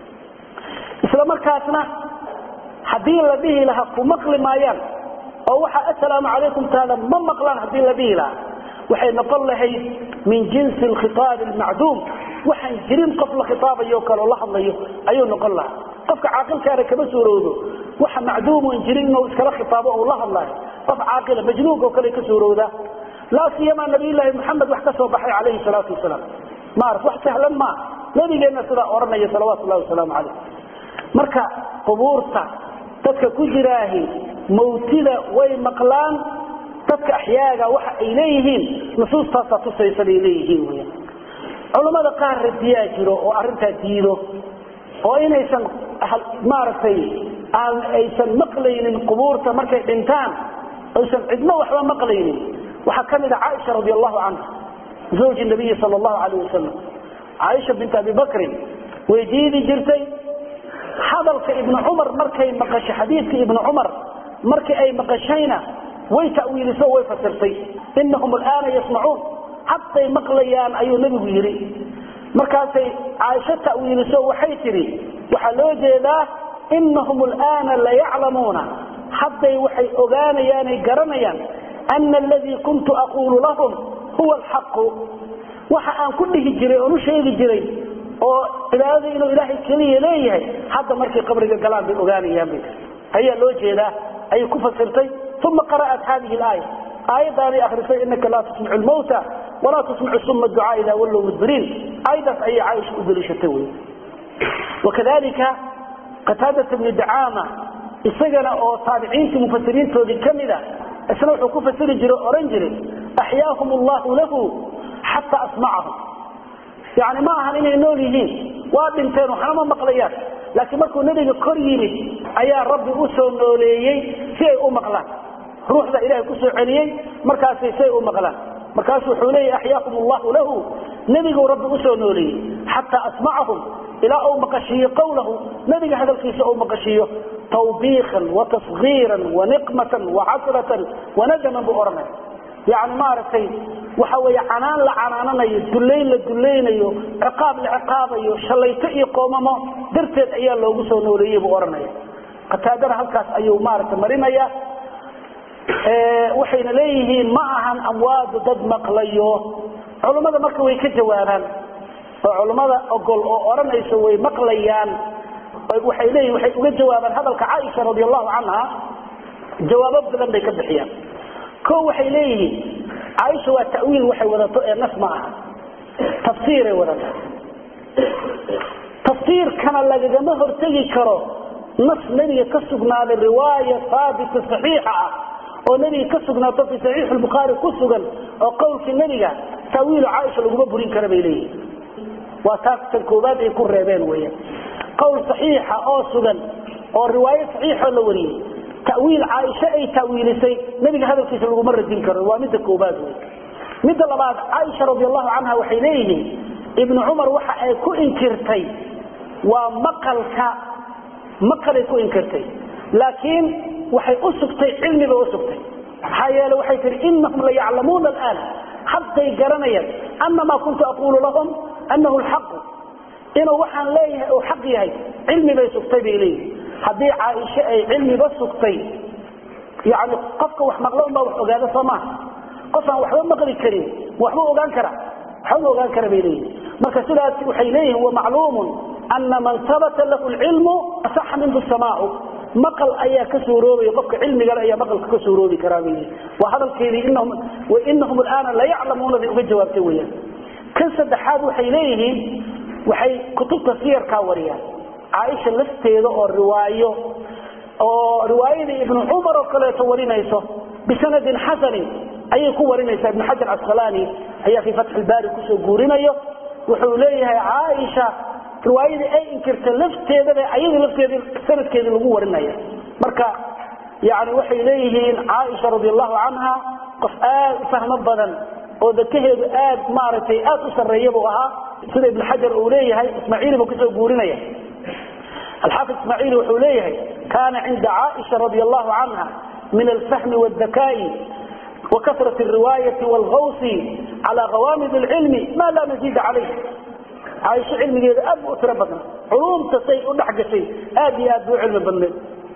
إسلام الكاسنا حدين لبيه لها ومقل مايان أو وحا السلام عليكم هذا ما مقلان حدين لبيه لها وحي نقل لهي من جنس الخطاب المعدوم وحي جرين قفل خطاب يوكل الله الله أيو نقل لها قفك عاقل كان كبس وروده وحا معدوم وانجرين وإسكال خطابه الله الله قف عاقل مجنوك وكالي كسوروده لا سيما النبي الله محمد وحكسه بحي عليه الصلاة والسلام ما عرف واحد سهلا ما نبي لنا صلاة ورمي صلوات الله والسلام عليه مركا قبورتا تدك كجراهي موتدا ومقلان تدك أحياغا وحا إليهين نصوص تاسا تصيصل إليهين ويا علماء قار الدياجرو وأرنتا دينو وإن أيسان مارتي أيسان مقلين القبورتا مركا إنتان أيسان عدنا وحوا مقلين وحكمت عائشة رضي الله عنها زوج النبي صلى الله عليه وسلم عائشة بنت أبي بكر ويديدي جرتي حضلك ابن عمر مركي مقش حديثك ابن عمر مركي أي مقشينا ويتأويل سوى ويفسرتي إنهم الآن يسمعون حتى مقليان أي نبي يري مركاتي عائشة تأويل سوى حيتري وحلوجي ذا إنهم الآن لا يعلمون حتى وحي أغانيان قرنيان أن الذي كنت أقول لهم هو الحق وحان كله جري ونشيء جري وإلهي إنه إلهي كليه ليه حتى مركي قبرك القلام بأغانيان هي اللوجي ذا أي كفة سرتي ثم قرأت هذه الآية آية داني أخرسي إنك لا تسمع الموتى ولا تسمع الصم الدعاء إذا ولوا مدبرين أيضا أي عايش أدري شتوي وكذلك قتادة بن دعامة السجن أو تابعين مفسرين تودي كمذا السنة وكفة سير جري أورنجري أحياهم الله له حتى أسمعهم يعني ما أهل إنه نوليين وابنتين وحرام مقليات لكن مركو نبي كريمي أيا رب أسو نوليي شيء مقلان روح ذا إلهي كسو عليي مركاسي شيء مقلان مركاسو حولي أحياكم الله له نبي رب أسو نوليي حتى أسمعهم إلى أو مقشي قوله نبي هذا الكيس أو مقشيه توبيخا وتصغيرا ونقمة وعسرة وندما بأرمه يعني ما رأيتي وحوي عنان لعنانا يدلين لدلين يو عقاب لعقاب يو شليتئي قومما درتت أيها لو قصوا نوليه بأرمه قتادر هالكاس أيو مارت مريمية اه وحين ليهين معهم أمواد ضد مقليو علماء مركوي كجوانان علماء أقول أرمه يسوي مقليان waxay leeyihiin waxay uga jawaabaan hadalka Aisha radiyallahu anha jawaabo badan bay ka bixiyaan ko waxay leeyihiin Aisha waa ta'wiil waxay wadato ee nas ma aha tafsiir ay wadato tafsiir kana lagama hortagi karo nas nabiga ka sugnaaday riwaaya saabit sahiha oo nabiga ka sugnaato fi sahih al-bukhari ku sugan oo qowlki nabiga ta'wiil Aisha lagu burin kara bay leeyihiin waa taas koobaad ay ku reebeen weeyaan قول صحيحة أو سجن أو رواية صحيحة ولا وريه تأويل عائشة أي تأويل سي نبي هذا الكيس اللي مرة دين كرر ومدة كوباد مدة لبعض عائشة رضي الله عنها وحينيه ابن عمر وحى كو إنكرتي ومقلك مقل كو إنكرتي لكن وحي أسكتي علمي بأسكتي حيال وحي تري إنهم لا يعلمون الآن حتى يقرنيا أما ما كنت أقول لهم أنه الحق إنه وحن ليه أو حقيه علمي بيسكتي بإليه حدي عائشة علمي بسكتي يعني قفك وحمقلون بوحوق هذا صماه قفا وحوق مقلي كريم وحوق وقان كرا حوق وقان كرا بإليه مركسلات وحيليه هو معلوم أن من ثبت له العلم أصح منه السماع مقل أي كسوروبي قفك علمي قال أي مقل كسوروبي كرامي وهذا الكيري إنهم وإنهم الآن لا يعلمون ذي أفجوا بتويا كنسد حاد وحيليه waxay kutubta siyarka wariyaan Aisha lafteeda oo riwaayo oo riwaayada ibn Umar oo kale warinayso bisanadin hasan ay ku warinaysa ibn Hajar Asqalani ayaa fi Fath al-Bari ku soo guurinayo wuxuu leeyahay Aisha riwaayada ay inkirta lafteeda ayada lafteeda sanadkeeda lagu warinayo marka yaani waxay leeyihiin Aisha radiyallahu anha qof aad fahmo badan oo dadkeedu aad maaratay aad u sareeyay ahaa سيد ابن حجر أوليه إسماعيل بكسو قورنية الحافظ إسماعيل وحوليه كان عند عائشة رضي الله عنها من الفهم والذكاء وكثرة الرواية والغوص على غوامض العلم ما لا مزيد عليه عائشة علم جيد أب أتربطنا علوم تسيء ونحق شيء آدي آدو علم بالنسبة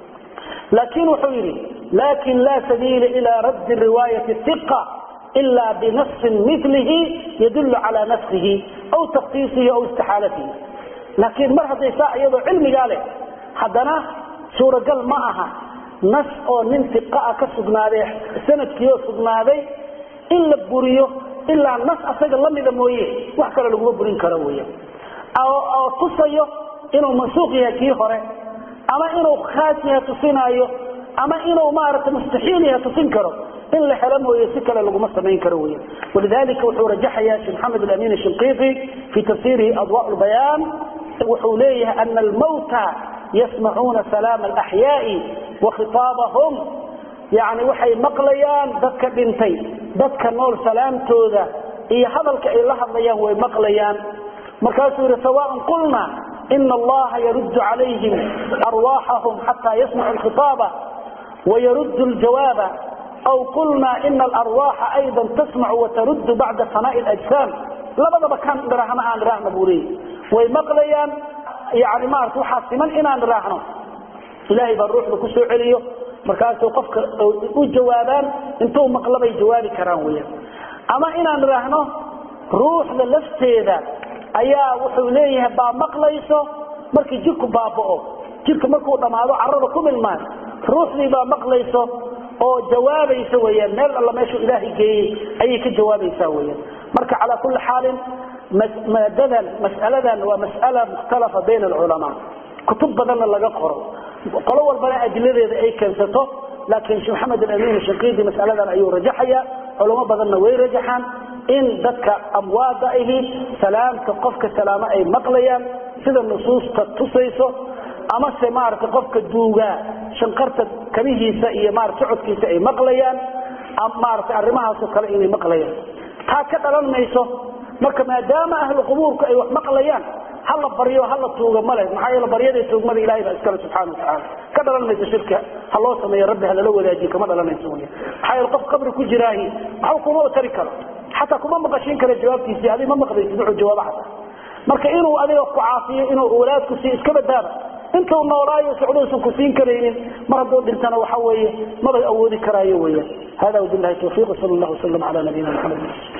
لكن وحولي لكن لا سبيل إلى رد الرواية الثقة إلا بنص مثله يدل على نفسه أو تخصيصه أو استحالته لكن مرحبا يساء يضع علمي قاله حدنا سورة قل معها نص أو ننتقاء كسقنا ذي سنة كيو سقنا ذي إلا بريو إلا نص أساق الله ماذا مويه وحكرا لقوة برين كرويه أو, أو تصيه إنه منسوقها كيه هره أما إنه خاتها تصينايه أما إنه مارة مستحيلها تصينكره إلا حلمه يسكر لقوم السمين كرويه ولذلك وحور جحيا شيخ محمد الأمين الشنقيطي في تفسيره أضواء البيان وحوليه أن الموتى يسمعون سلام الأحياء وخطابهم يعني وحي مقليان ذكر بنتي ذكر نور سلام توذا إيه هذا إيه لحظيان ومقليان مركاسو سواء قلنا إن الله يرد عليهم أرواحهم حتى يسمع الخطاب ويرد الجواب أو قلنا إن الأرواح أيضا تسمع وترد بعد فناء الأجسام لبدا بكان درهنا عن رهنا بوري ويمقليان يعني ما أرتو حاسما إن عن رهنا إلهي بالروح لكسو عليه مركاسو قفك الجوابان انتو مقلبي جوابي كراوية أما إن عن رهنا روح للفتيذا ayaa wuxuu leeyahay baa maqlayso markii jirku baabao jirku markuu dhamaado carrada ku milmaan ruuxdii baa maqlayso oo jawaabayso weeyaan meel alla meeshu ilaahi geeyay ayay ka jawaabaysaa weeyaan marka ala kulli xaalin maadadan mas'aladan waa mas'ala mukhtalafa bayna ulama kutub badan laga qoro qolo walba adiladeeda ay keensato laakiin Sheikh Muhammad al-Amin al-Shanqidi mas'aladan ayuu rajaxaya ulama badanna way rajaxaan in dadka amwaada ahi salaamka qofka salaama ay maqlayaan sida nusuusta tusayso ama se maarka qofka duuga shanqarta kalihiisa iyo maarka codkiisa ay maqlayaan ama maarka arimahaas kale inay maqlayaan ta ka dhalanayso marka maadaama ahlu qubuurka ay wax maqlayaan hal bariyo hal tuuga male maxay la bariyada tuugmada ilaahay baa iskala subhanahu wa ta'ala ka dhalanayso shirka haloo sameeyo rabbi hada la wadaaji kama dhalanayso waxay qof qabri ku jiraahi waxa kuma tari karo حتى كما مقاشين كلا جوابتي سي هذه ما مقدر يسمعوا جواب حتى marka inuu adiga ku caafiyo inuu awlaadku si iska badbaado inta uu noolaayo socodkiisu ku siin kareen mar hadoo dhintana waxa weeye ma awoodi karaayo weeyaan hada wabillahi tawfiiq sallallahu alayhi wa sallam ala nabiyina muhammad